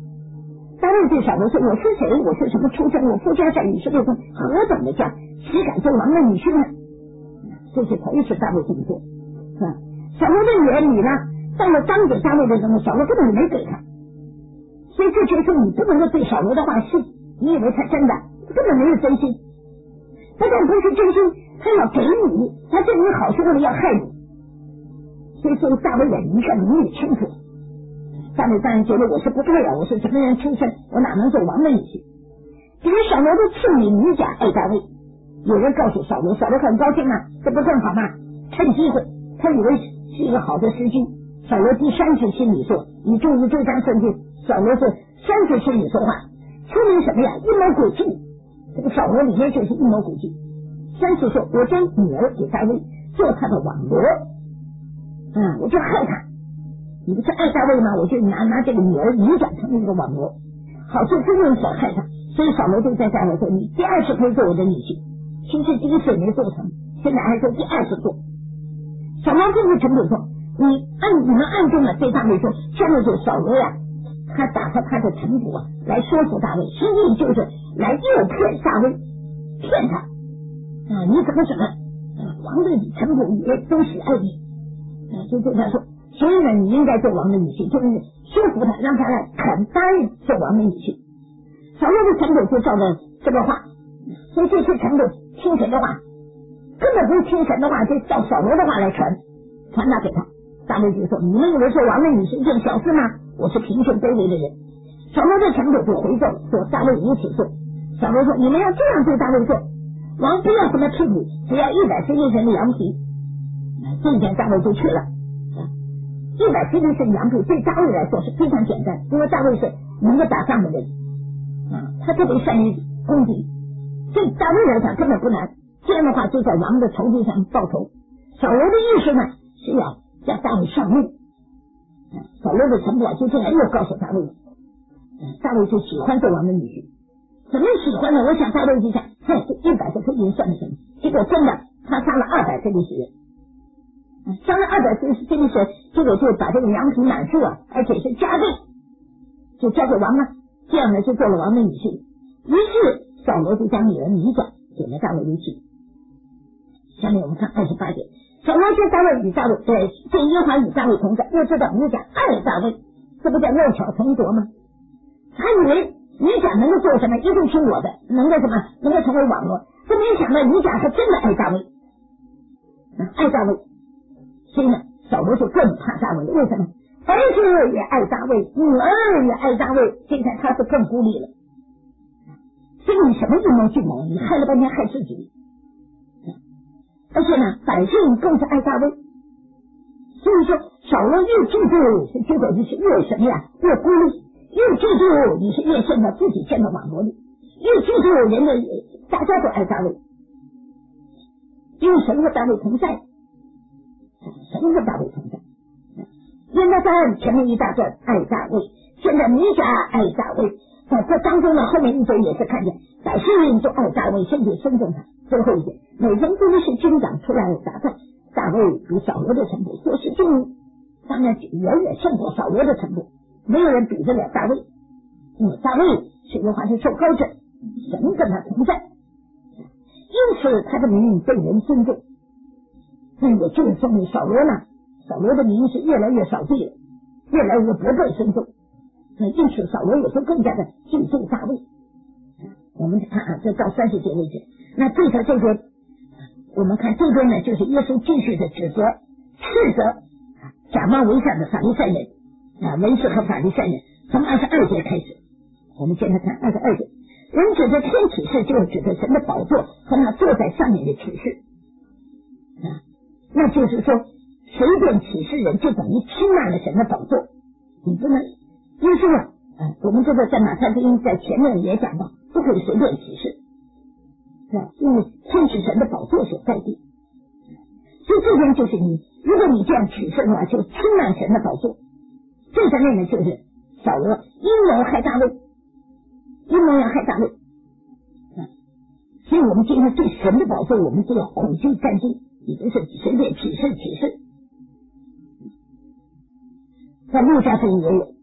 卫对扫罗说：“我是谁？我是什么出身？我夫家在以色列中何等的家，岂敢做王的女婿呢？”这是头一次大卫这么做，是吧？扫罗的女儿米拉到了当给大卫的时候，扫罗根本就没给他，所以这就是说你不能够对扫罗的话信，你以为他真的，根本没有真心。他但不是真心，他要给你，他对你好是为了要害你。所以说大卫也一看明理清楚，大卫当然觉得我是不配啊，我是什么人出身，我哪能做王的女婿？至于扫罗的次女米甲爱大卫，有人告诉扫罗，扫罗很高兴啊，这不正好吗？趁机会，他以为是一个好的时机。扫罗第三次心里说，你注意这张圣经，扫罗是三次心里说话，说明什么呀？阴谋诡计，这个扫罗里面就是阴谋诡计。三次说，我将女儿给大卫做他的网罗，嗯，我就害他。你不是爱大卫吗？我就拿拿这个女儿移转成一个网罗，好处真正所害他。所以扫罗就在下面说，你第二次可以做我的女婿。其实第一次没做成，现在还说第二次做。扫罗这个程度说，你暗你们暗中的对大卫说，现在就扫罗呀，他打发他的臣仆啊来说服大卫，实际就是来诱骗大卫，骗他啊！你怎么怎么，王的臣仆也都喜爱你啊！就对他说，所以呢，你应该做王的女婿，就是说服他，让他来肯答应做王的女婿。扫罗的臣仆就照着这个话，所以这些臣仆听神的话，根本不是听神的话，就照扫罗的话来传传达给他。大卫就说，你们以为做王的女是一件小事吗？我是贫穷卑微的人。扫罗的臣仆就回奏说，大卫如此做。扫罗说，你们要这样对大卫做，王不要什么聘礼，只要一百四十升的羊皮。这一点大卫就去了。一百四十升羊皮对大卫来说是非常简单，因为大卫是能够打仗的人啊，他特别善于攻击，对大卫来讲根本不难。这样的话就在王的仇敌上报仇。扫罗的意思呢是要叫大卫上路，扫罗的臣仆就这样又告诉大卫，大卫就喜欢做王的女婿。怎么喜欢呢？我想大卫就想，嘿，这一百个非利士算了什么？结果真的他杀了二百非利士人，杀了二百非利士，结果就把这个羊皮满处啊，而且是加倍，就交给王了。这样呢就做了王的女婿。于是扫罗就将女儿米甲给了大卫为妻。下面我们看二十八节，扫罗见大卫与大卫对见耶和华与大卫同在，又知道米甲爱大卫，这不叫肉巧同夺吗？他以为米甲能够做什么？一定听我的，能够什么？能够成为网络。他没想到米甲还真的爱大卫，爱大卫。所以呢，扫罗就更怕大卫。为什么？儿子也爱大卫，女儿也爱大卫，现在他是更孤立了。所以你什么阴谋计谋？你害了半天害自己。而且呢，百姓更是爱大卫。所以说，扫罗越嫉妒，结果就是越什么呀？越孤立。越记住你是越陷到自己陷到网络里，越记住人的大家都爱大卫，因为神和大卫同在，神和大卫同在。约拿单前面一大段爱大卫，现在弥迦爱大卫，在这当中呢，后面一节也是看见百姓都爱大卫，甚至尊重他。最后一节，每人都是军长出来打仗，大卫比扫罗的臣仆做事正义，当然远远胜过扫罗的臣仆。没有人比得了大卫，因为大卫是耶和华的受膏者，神跟他同在，因此他的名被人尊重。那也就是说明扫罗呢，扫罗的名是越来越扫地了，越来越不被尊重。那因此扫罗也就更加的敬重大卫。我们看啊，这到三十节为止。那对他这个，我们看这边呢，就是耶稣继续的指责、斥责假冒为善的法利赛人。啊，文士和法利赛人，从二十二节开始，我们现在看二十二节，人指着天启示，就是指着神的宝座和那坐在上面的启示啊，那就是说，随便启示人就等于侵犯了神的宝座，你不能，耶稣啊，啊，我们这个在马太福音在前面也讲到，不可以随便启示，是吧？因为天是神的宝座所在地，所以这边就是你，如果你这样启示的话，就侵犯神的宝座。这个内容就是扫罗阴谋害大卫，阴谋要害大卫、啊、所以我们今天对神的宝座我们都要恐惧战惊，也不是随便启示启示。在路加福音也有，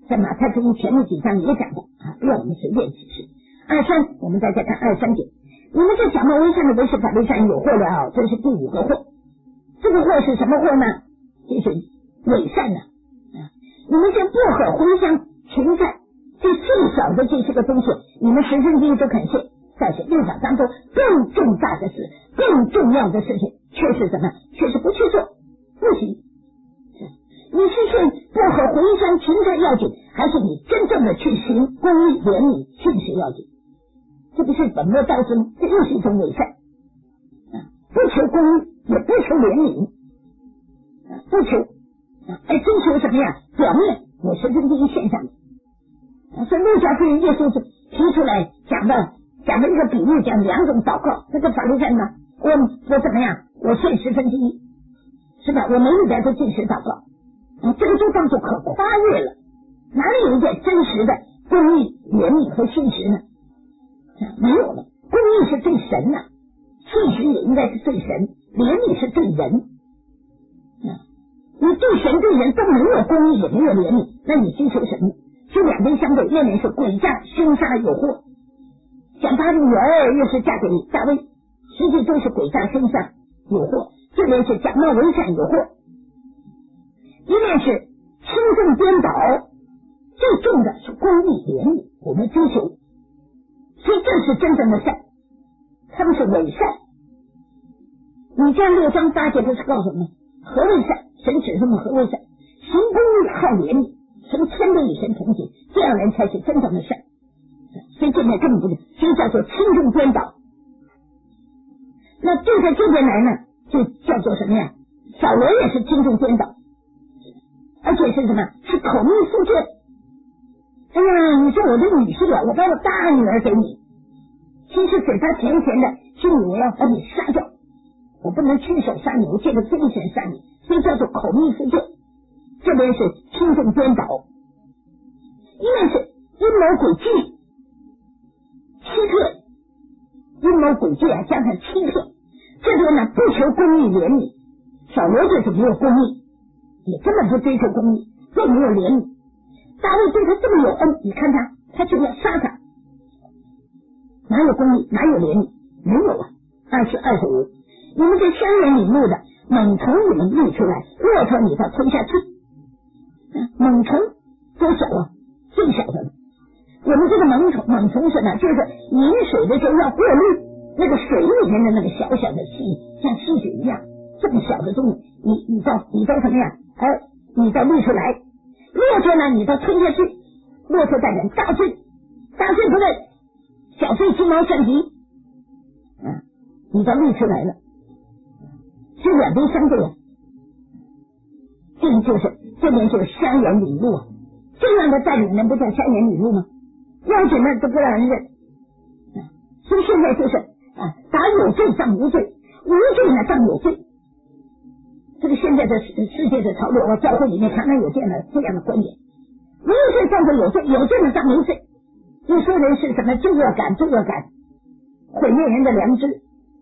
在马太福音前面几章也讲的啊，不要我们随便启示。二三，我们再再看二三节，你们这假冒为善的文士法利赛人有祸了，这是第五个祸。这个祸是什么祸呢？就是伪善呢、啊。你们这薄荷、茴香、芹菜，这最小的这些个东西，你们十分之一都肯献，但是律法当中更重大的事、更重要的事情，却是什么？却是不去做，不行。你是献薄荷、茴香、芹菜要紧，还是你真正的去行公义、怜悯、信实要紧？这不是本末倒置吗？这又是一种伪善啊！不求公义，也不求怜悯，啊，不求，啊，哎，追求什么呀？表面我十分之一献上的。啊，所以路加福音耶稣就提出来讲的讲的一个比喻，讲两种祷告。这个法利赛呢，我我怎么样？我献十分之一，是吧？我每一点都进食祷告。啊，这个就当作可跨越了，哪里有一点真实的公义、怜悯和信实呢？啊，没有了。公义是对神呐、啊，信实也应该是对神，怜悯是对人。啊，你对神对人都没有公义，也没有怜悯，那你追求什么？这两边相对，那边是诡诈、凶杀有祸。讲他的女儿又是嫁给大卫，实际都是诡诈、凶杀有祸。这边是假冒为善有祸。一面是轻重颠倒，最重的是公义怜悯，我们追求，所以这是真正的善，他们是伪善。你这六章八节不是告诉我们何为善？神指什么何为善？行公义好怜悯，什么谦卑与神同行，这样人才是真正的善。所以这边根本不是，所以叫做轻重颠倒。那对在这边来呢，就叫做什么呀？扫罗也是轻重颠倒。而且是什么？是口蜜腹剑。哎呀，你说我的女婿啊，我把我大女儿给你，其实嘴巴甜甜的，心里我要把你杀掉，我不能亲手杀你，我借着真神杀你，所以叫做口蜜腹剑。这边是轻重颠倒，一面是阴谋诡计、欺骗，阴谋诡计啊，加上欺骗。这边呢，不求公义怜悯，扫罗就是没有公义。也根本不追求公义，更没有怜悯。大卫对他这么有恩，你看他，他就要杀他，哪有公义，哪有怜悯？没有啊。二十二十五，你们这山原领路的猛虫，你们立出来，骆驼你倒吞下去。啊，猛虫多小啊，最小的了。我们这个猛虫，猛虫是什么？就是饮水的时候要过滤那个水里面的那个小小的细，像细菌一样，这么小的东西，你你到你到什么呀？哎，你倒滤出来，骆驼呢，你倒吞下去。骆驼代表大罪，大罪不对，小罪鸡毛蒜皮，啊，你倒滤出来了，这两边相对啊，这就是这边就是山原领路啊，这样的带领人不叫山原领路吗？要紧的都不让人认，啊，所以现在就是啊，打有罪当无罪，无罪呢当有罪。这个现在的世界的潮流，我教会里面常常有这样的这样的观点，没有罪当作有罪，有罪的当没罪。又说人是什么罪恶感，罪恶感毁灭人的良知。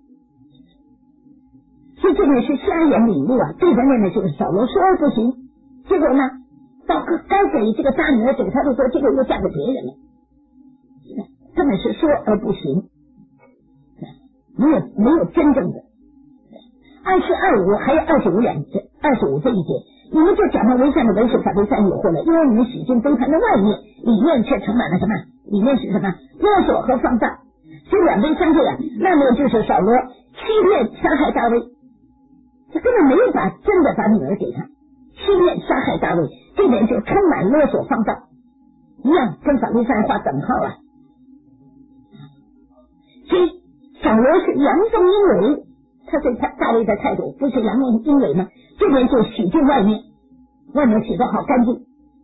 所以这里是瞎眼领路啊，这方面呢就是扫罗说而不行，结果呢到该给这个大女儿给他的时候，结果又嫁给别人了，根本是说而不行，没有没有真正的。二十二五还有二十五两节，二十五这一节，你们这假冒为善的文士法利赛人有祸了，因为你们洗净杯盘的外面，里面却盛满了什么？里面是什么？勒索和放荡。这两边相对啊，那面就是扫罗欺骗杀害大卫，这根本没有把真的把女儿给他，欺骗杀害大卫，这边就充满勒索放荡，一样跟法利赛人画等号啊。所以扫罗是阳奉阴违。他对他大卫的态度不是阳奉阴违吗？这边就洗净外面，外面洗得好干净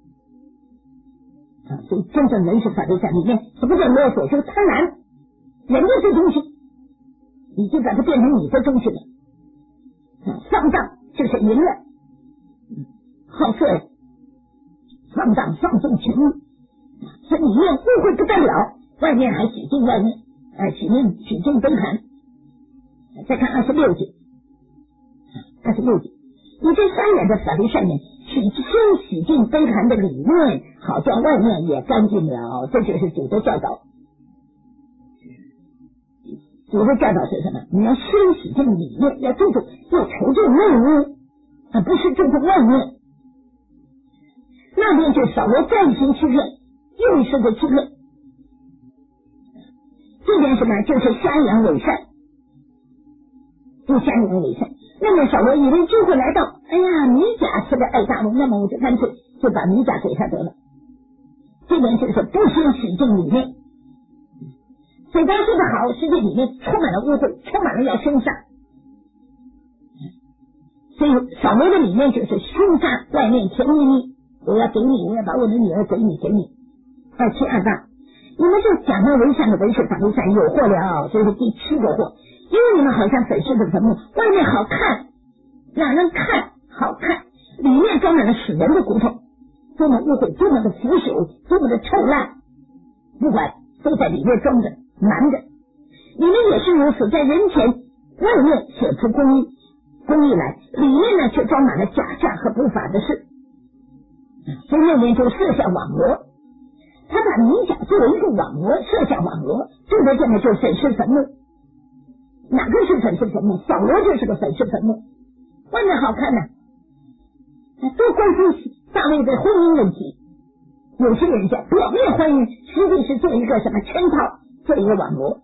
啊！所以真正人是法利赛里面什么叫勒索？就是贪婪，人家这东西已经把它变成你的东西了啊！放荡就是淫乱，好色，放荡放纵情欲，这里面污秽不得了，外面还洗净外面，啊，洗净洗净杯盘。再看二十六节，二十六节，你这三眼的法利赛人洗心洗净杯盘的里面，好叫外面也干净了。这就是主的教导。主的教导是什么？你要先洗净里面，要注重要除净内污，而不是注重外面。那边就扫罗再行欺骗，又一次的欺骗。这边什么？就是瞎眼伪善，就瞎眼伪善。那么扫罗以为机会来到，哎呀，米甲是个爱大王，那么我就干脆就把米甲给他得了。这边就是不先洗净里面，嘴巴说的好，实际里面充满了污秽，充满了要生杀。所以扫罗的里面就是凶杀，外面甜蜜蜜，我要给你，我要把我的女儿给你，给你二七二八。你们就假冒为善的为是法为善，有祸了，这是第七个祸。因为你们好像粉饰的坟墓，外面好看，让人看好看，里面装满了死人的骨头，多么污秽，多么的腐朽，多么的臭烂，不管都在里面装着瞒着。你们也是如此，在人前外面显出公义公义来，里面呢却装满了假象和不法的事。所以那边就设下网罗，他把米甲作为一个网罗，设下网罗，这个现在就粉饰坟墓。哪个是粉饰坟墓？扫罗就是个粉饰坟墓。外面好看呢，都关心大卫的婚姻问题。有些人家表面欢迎，实际是做一个什么圈套，做一个网罗。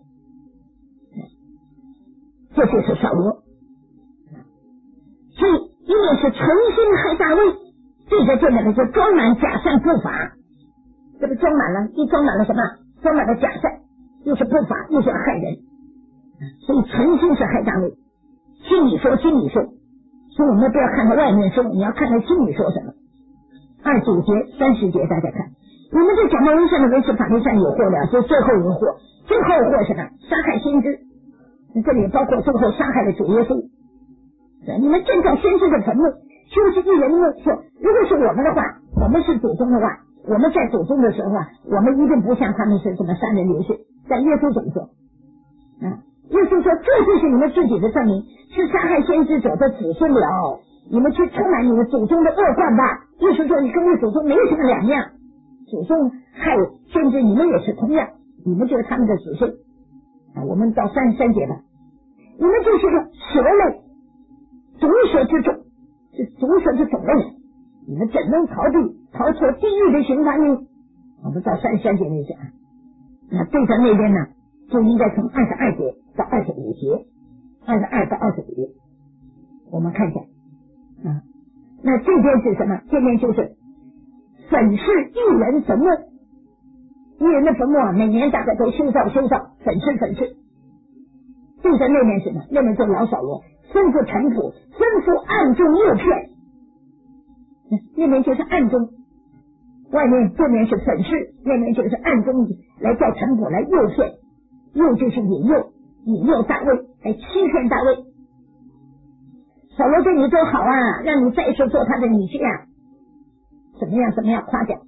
这就是扫罗。所以一面是诚心害大卫，这个这个呢就装满假善不法，这不装满了，一装满了什么？装满了假善，又是不法，又是害人。所以诚心是害大卫，心里说心里说，所以我们不要看他外面说，你要看他心里说什么。二十五节三十节大家看，你们这假冒为善的为是法利赛有祸了，所以最后一个祸，最后一个祸是什么？杀害先知，这里包括最后杀害了主耶稣。你们建造先知的坟墓，就是一人墓。说如果是我们的话，我们是祖宗的话，我们在祖宗的时候啊，我们一定不像他们是什么杀人流血。但耶稣怎么说啊？耶稣说，这就是你们自己的证明，是杀害先知者的子孙了。你们去充满你们祖宗的恶贯吧。意思说，你跟你祖宗没有什么两样，祖宗害先知，你们也是同样，你们就是他们的子孙啊。我们到三十三节吧，你们就是个蛇类，毒蛇之种，是毒蛇之种类，你们怎能逃避逃脱地狱的刑罚呢？我们到三十三节那讲，那对在那边呢，就应该从二十二节到二十五节，二十二到二十五，我们看一下啊。那这边是什么？这边就是粉饰一人坟墓，一人的坟墓啊，每年大概都修造修造，粉饰粉饰。就在那边是什么？那边就老扫罗吩咐臣仆，吩咐暗中诱骗，那边就是暗中，外面这边是粉饰，那边就是暗中来叫臣仆来诱骗，诱就是引诱，引诱大卫，来欺骗大卫。扫罗对你多好啊，让你再次做他的女婿啊，怎么样怎么样夸奖。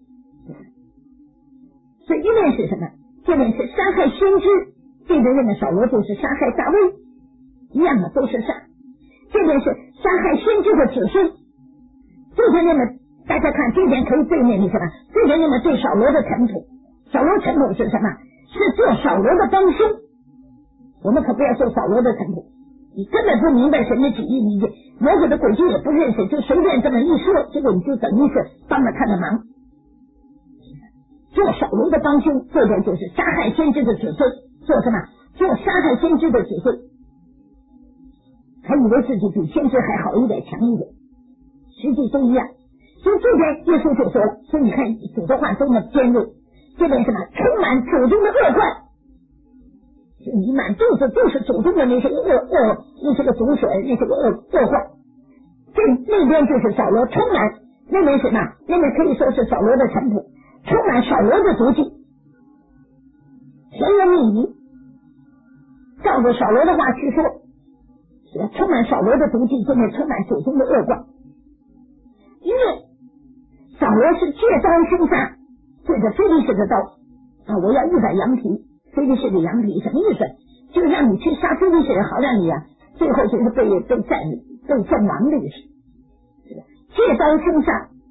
所以一面是什么？这面是杀害先知，这边认为扫罗就是杀害大卫，一样的都是杀。这边是杀害先知的子孙，这边那么大家看，这边可以对面你什么？这边那么对扫罗的臣仆，扫罗臣仆是什么？是做扫罗的帮凶。我们可不要做扫罗的臣仆，你根本不明白神的旨意，你魔鬼的诡计也不认识，就随便这么一说，结果你就等于是帮了他的忙。做扫罗的帮凶，这边就是杀害先知的子孙，做什么？做杀害先知的子孙，还以为自己比先知还好一点，强一点，实际都一样。所以这边耶稣就说了，所以你看主的话多么尖锐，这边什么？充满祖宗的恶贯，你满肚子就是祖宗的那些恶恶，那些个毒水，那些个恶恶患。这那边就是扫罗充满，那边什么？那边可以说是扫罗的臣仆，充满扫罗的毒计，甜言蜜语，照着扫罗的话去说，充满扫罗的毒计，这边充满祖宗的恶贯。因为扫罗是借刀生杀，这个非利士的刀啊，我要一百羊皮，非利士的羊皮什么意思？就让你去杀非利士人，好让你啊，最后就是被被战被阵亡的意思。借刀生杀，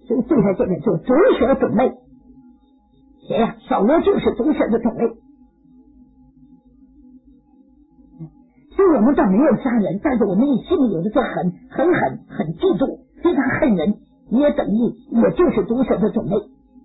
所以对他这个就毒蛇种类。谁呀？扫罗就是毒蛇的种类。所以我们倒没有杀人，但是我们心里有这个很很狠很嫉妒，非常恨人，也等于也就是毒蛇的种类。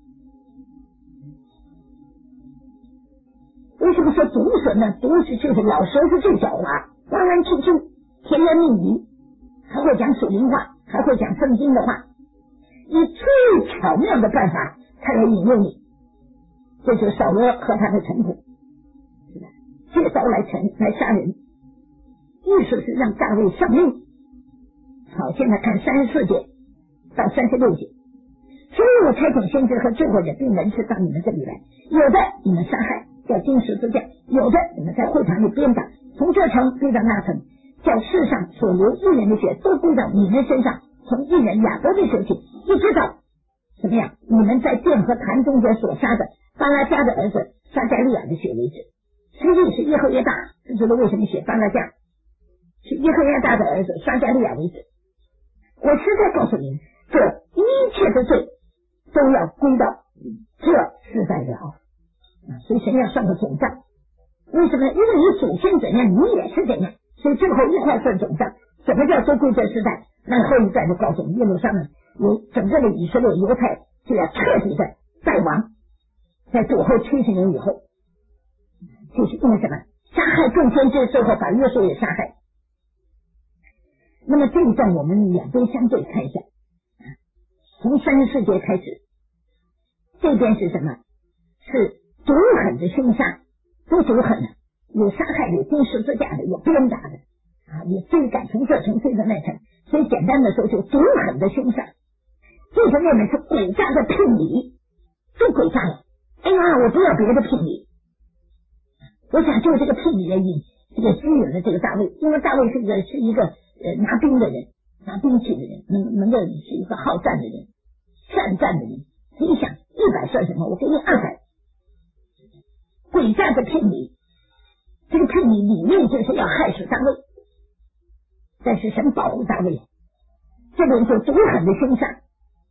为什么说毒蛇呢？毒蛇就是老蛇是最狡猾，弯弯曲曲，甜言蜜语，还会讲属灵话，还会讲圣经的话，以最巧妙的办法才来引诱你。这就是扫罗和他的臣仆，借刀来臣来杀人，意思是让大卫丧命。好，现在看三十四节到三十六节，所以我差遣先知和智慧的并人士到你们这里来，有的你们杀害，叫钉十字架，有的你们在会堂里鞭打，从这城归到那城，叫世上所流一人的血都归到你们身上，从一人亚伯的血气，一直到怎么样？你们在殿和坛中间所杀的巴拉加的儿子撒加利亚的血为止。实际是耶和耶大，这知道为什么写巴拉加？是耶和耶大的儿子撒加利亚为止。我实在告诉你，这一切的罪都要归到这世代了。所以神要算个总账。为什么？因为你祖先怎样，你也是怎样，所以最后一块算总账。什么叫都归这世代？那后一代就告诉你，耶路撒冷有整个的以色列犹太就要彻底的败亡，在主后七十年以后，就是因为什么？杀害众先知，最后把约书也杀害。那么这一段我们两边相对看一下，从三十四节开始，这边是什么？是毒狠的凶杀，多毒狠呢？有杀害，有钉十字架的，有鞭打的啊，有追赶从这城追到那城。所以简单的说，就毒狠的凶杀。这个妹妹是诡诈的聘礼，最诡诈了。哎呀，我不要别的聘礼，我想就这个聘礼原因，这个吸引了这个大卫，因为大卫是一个是一个呃拿兵的人，拿兵器的人，能能够是一个好战的人，善战的人。所以想一百算什么？我给你二百。诡诈的聘礼，这个聘礼理念就是要害死大卫，但是神保护大卫，这边就毒狠的凶杀。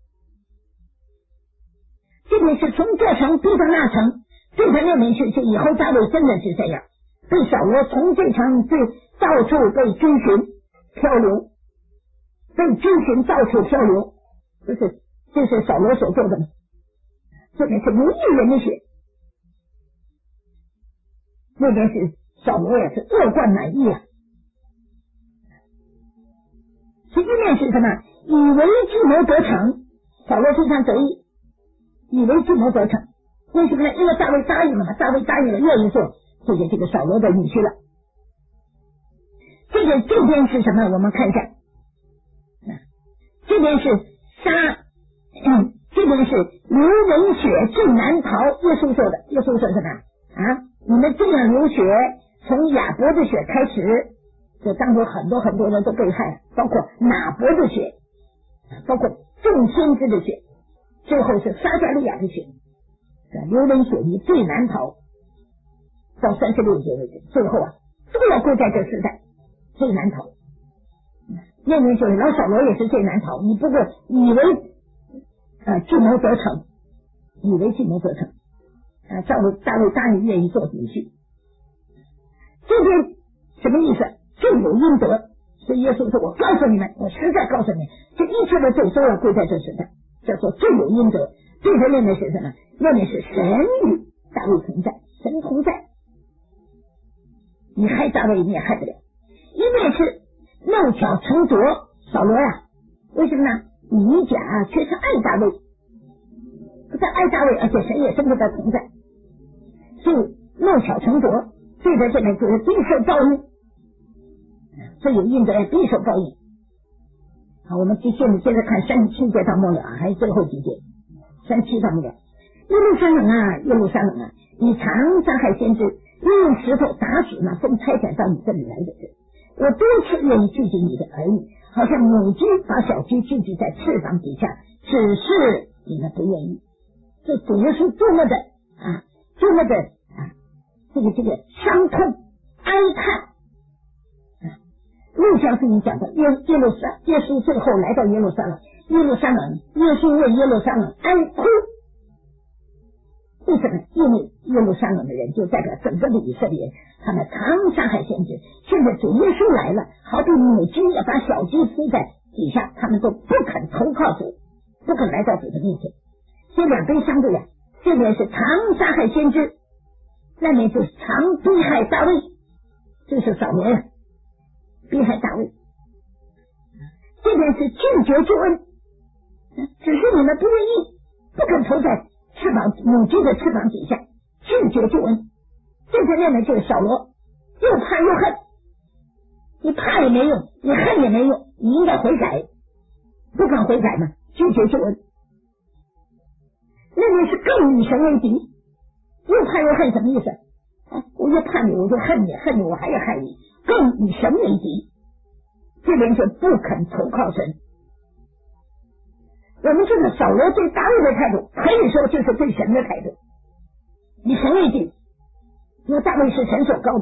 这边是从这城逼到那城，对他那边去，就以后大卫真的是这样，被扫罗从这城对到处被追寻漂流，被追寻到处漂流，这是这是扫罗所做的吗？这边是流一人的血，那边是扫罗也是恶贯满溢啊。实际面是什么？以为计谋得逞，扫罗非常得意，以为计谋得逞。为什么呢？因为大卫答应了嘛，大卫答应了，愿意做这个这个扫罗的女婿了。这个这边是什么？我们看一下，这边是杀，嗯，这边是流人血最难逃。耶稣说的，耶稣说什么啊？你们这样流血，从亚伯的血开始，这当中很多很多人都被害，包括拿伯的血，包括众先知的血，最后是撒加利亚的血，流人血你最难逃。到三十六节为止，最后啊，都要归在这世代，最难逃。那边就是老扫罗也是最难逃，你不过以为呃计谋得逞，以为计谋得逞，啊，大卫大卫答应愿意做女婿。这边什么意思？罪有应得。所以耶稣说，我告诉你们，我实在告诉你们，这一切的罪都要归在这世代，叫做罪有应得。这个念的是什么？念的是神与大卫同在，神同在，你害大卫你也害不了。一面是弄巧成拙，扫罗呀、啊，为什么呢？以甲却是爱大卫，不但爱大卫，而且神也真的在同在，所以弄巧成拙，对在这里就是必受报应，这有应得必受报应。好，我们接着接着看三十七节到末了，还是最后几节，三七到末了。耶路撒冷啊，耶路撒冷啊，你常杀害先知，用石头打死那奉差遣到你这里来的人。我多次愿意聚集你的儿女，好像母鸡把小鸡聚集在翅膀底下，只是你们不愿意。这主耶稣多么的啊，多么的啊，这个这个伤痛哀叹啊。路加福音讲的耶耶路撒耶稣最后来到耶路撒冷， 耶路撒冷，耶稣为耶路撒冷哀哭。为什么？因为耶路撒冷的人就代表整个的以色列，他们常杀害先知。现在主耶稣来了，好比母鸡要把小鸡孵在底下，他们都不肯投靠主，不肯来到主的面前。这两边相对啊，这边是常杀害先知，那边就是常逼害大卫，这是扫罗呀，逼害大卫。这边是拒绝救恩，只是你们不愿意，不肯投在翅膀母鸡的翅膀底下，拒绝救恩。这边那边就是扫罗，又怕又恨，你怕也没用，你恨也没用，你应该悔改，不肯悔改嘛，拒绝救恩。那边是更与神为敌，又怕又恨什么意思？啊、我越怕你，我就恨你，恨你我还要害你，更与神为敌。这边就不肯投靠神。我们这个扫罗对大卫的态度，可以说就是对神的态度，与神为敌。因为大卫是神所高的，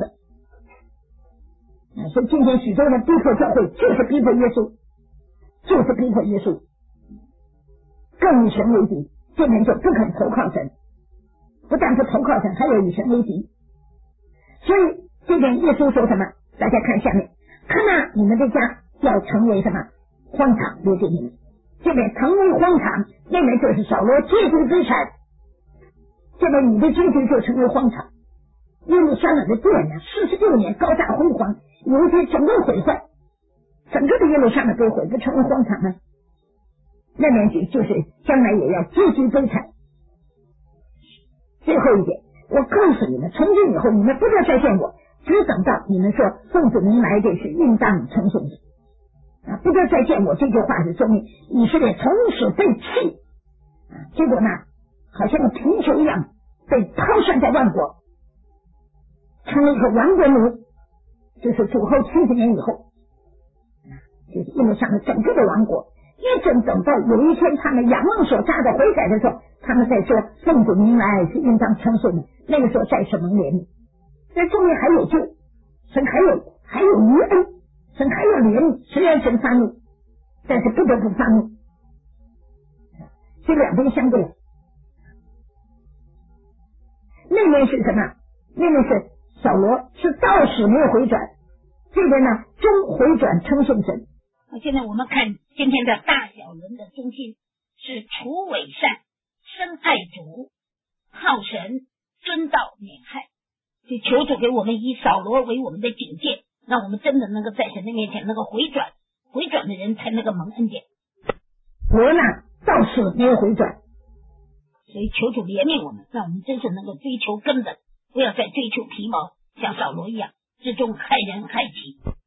所以今天许多人逼迫教会，就是逼迫耶稣，就是逼迫耶稣，更与神为敌。这边就不肯投靠神，不但不投靠神，还有与神为敌。所以这边耶稣说什么？大家看下面，看啊，你们的家要成为什么？荒场，留给你们。这边成为荒场，那边就是扫罗结局之产，这边你的结局就成为荒场。耶路撒冷的殿呢，四十六年高大辉煌，有一天整个毁坏，整个的耶路撒冷被毁，不成为荒场吗？那边就就是将来也要结局悲惨。最后一点，我告诉你们，从今以后你们不要再见我，只等到你们说奉主名来的是应当称颂的啊！不要再见我，这句话是说明以色列从此被弃啊！结果呢，好像个皮球一样被抛散在万国，成了一个亡国奴，就是主后七十年以后，就是耶路撒冷整个的亡国。一直等到有一天他们仰望所扎的悔改的时候，他们在说奉主名来是应当称颂的，那个时候再次蒙怜悯。那中间还有救，神还有还有余恩，神还有怜悯，虽然神发怒，但是不得不发怒。这两边相对，那边是什么？那边是扫罗，是到死没有回转，这边呢终回转称颂神。 现在我们看今天的大小人的中心是除伪善，深爱主，好神，尊道免害。就求主给我们以扫罗为我们的警戒，让我们真的能够在神的面前能够回转，回转的人才能够蒙恩典。 我呢到死没有回转， 所以求主怜悯我们，让我们真是能够追求根本，不要再追求皮毛，像扫罗一样，最终害人害己。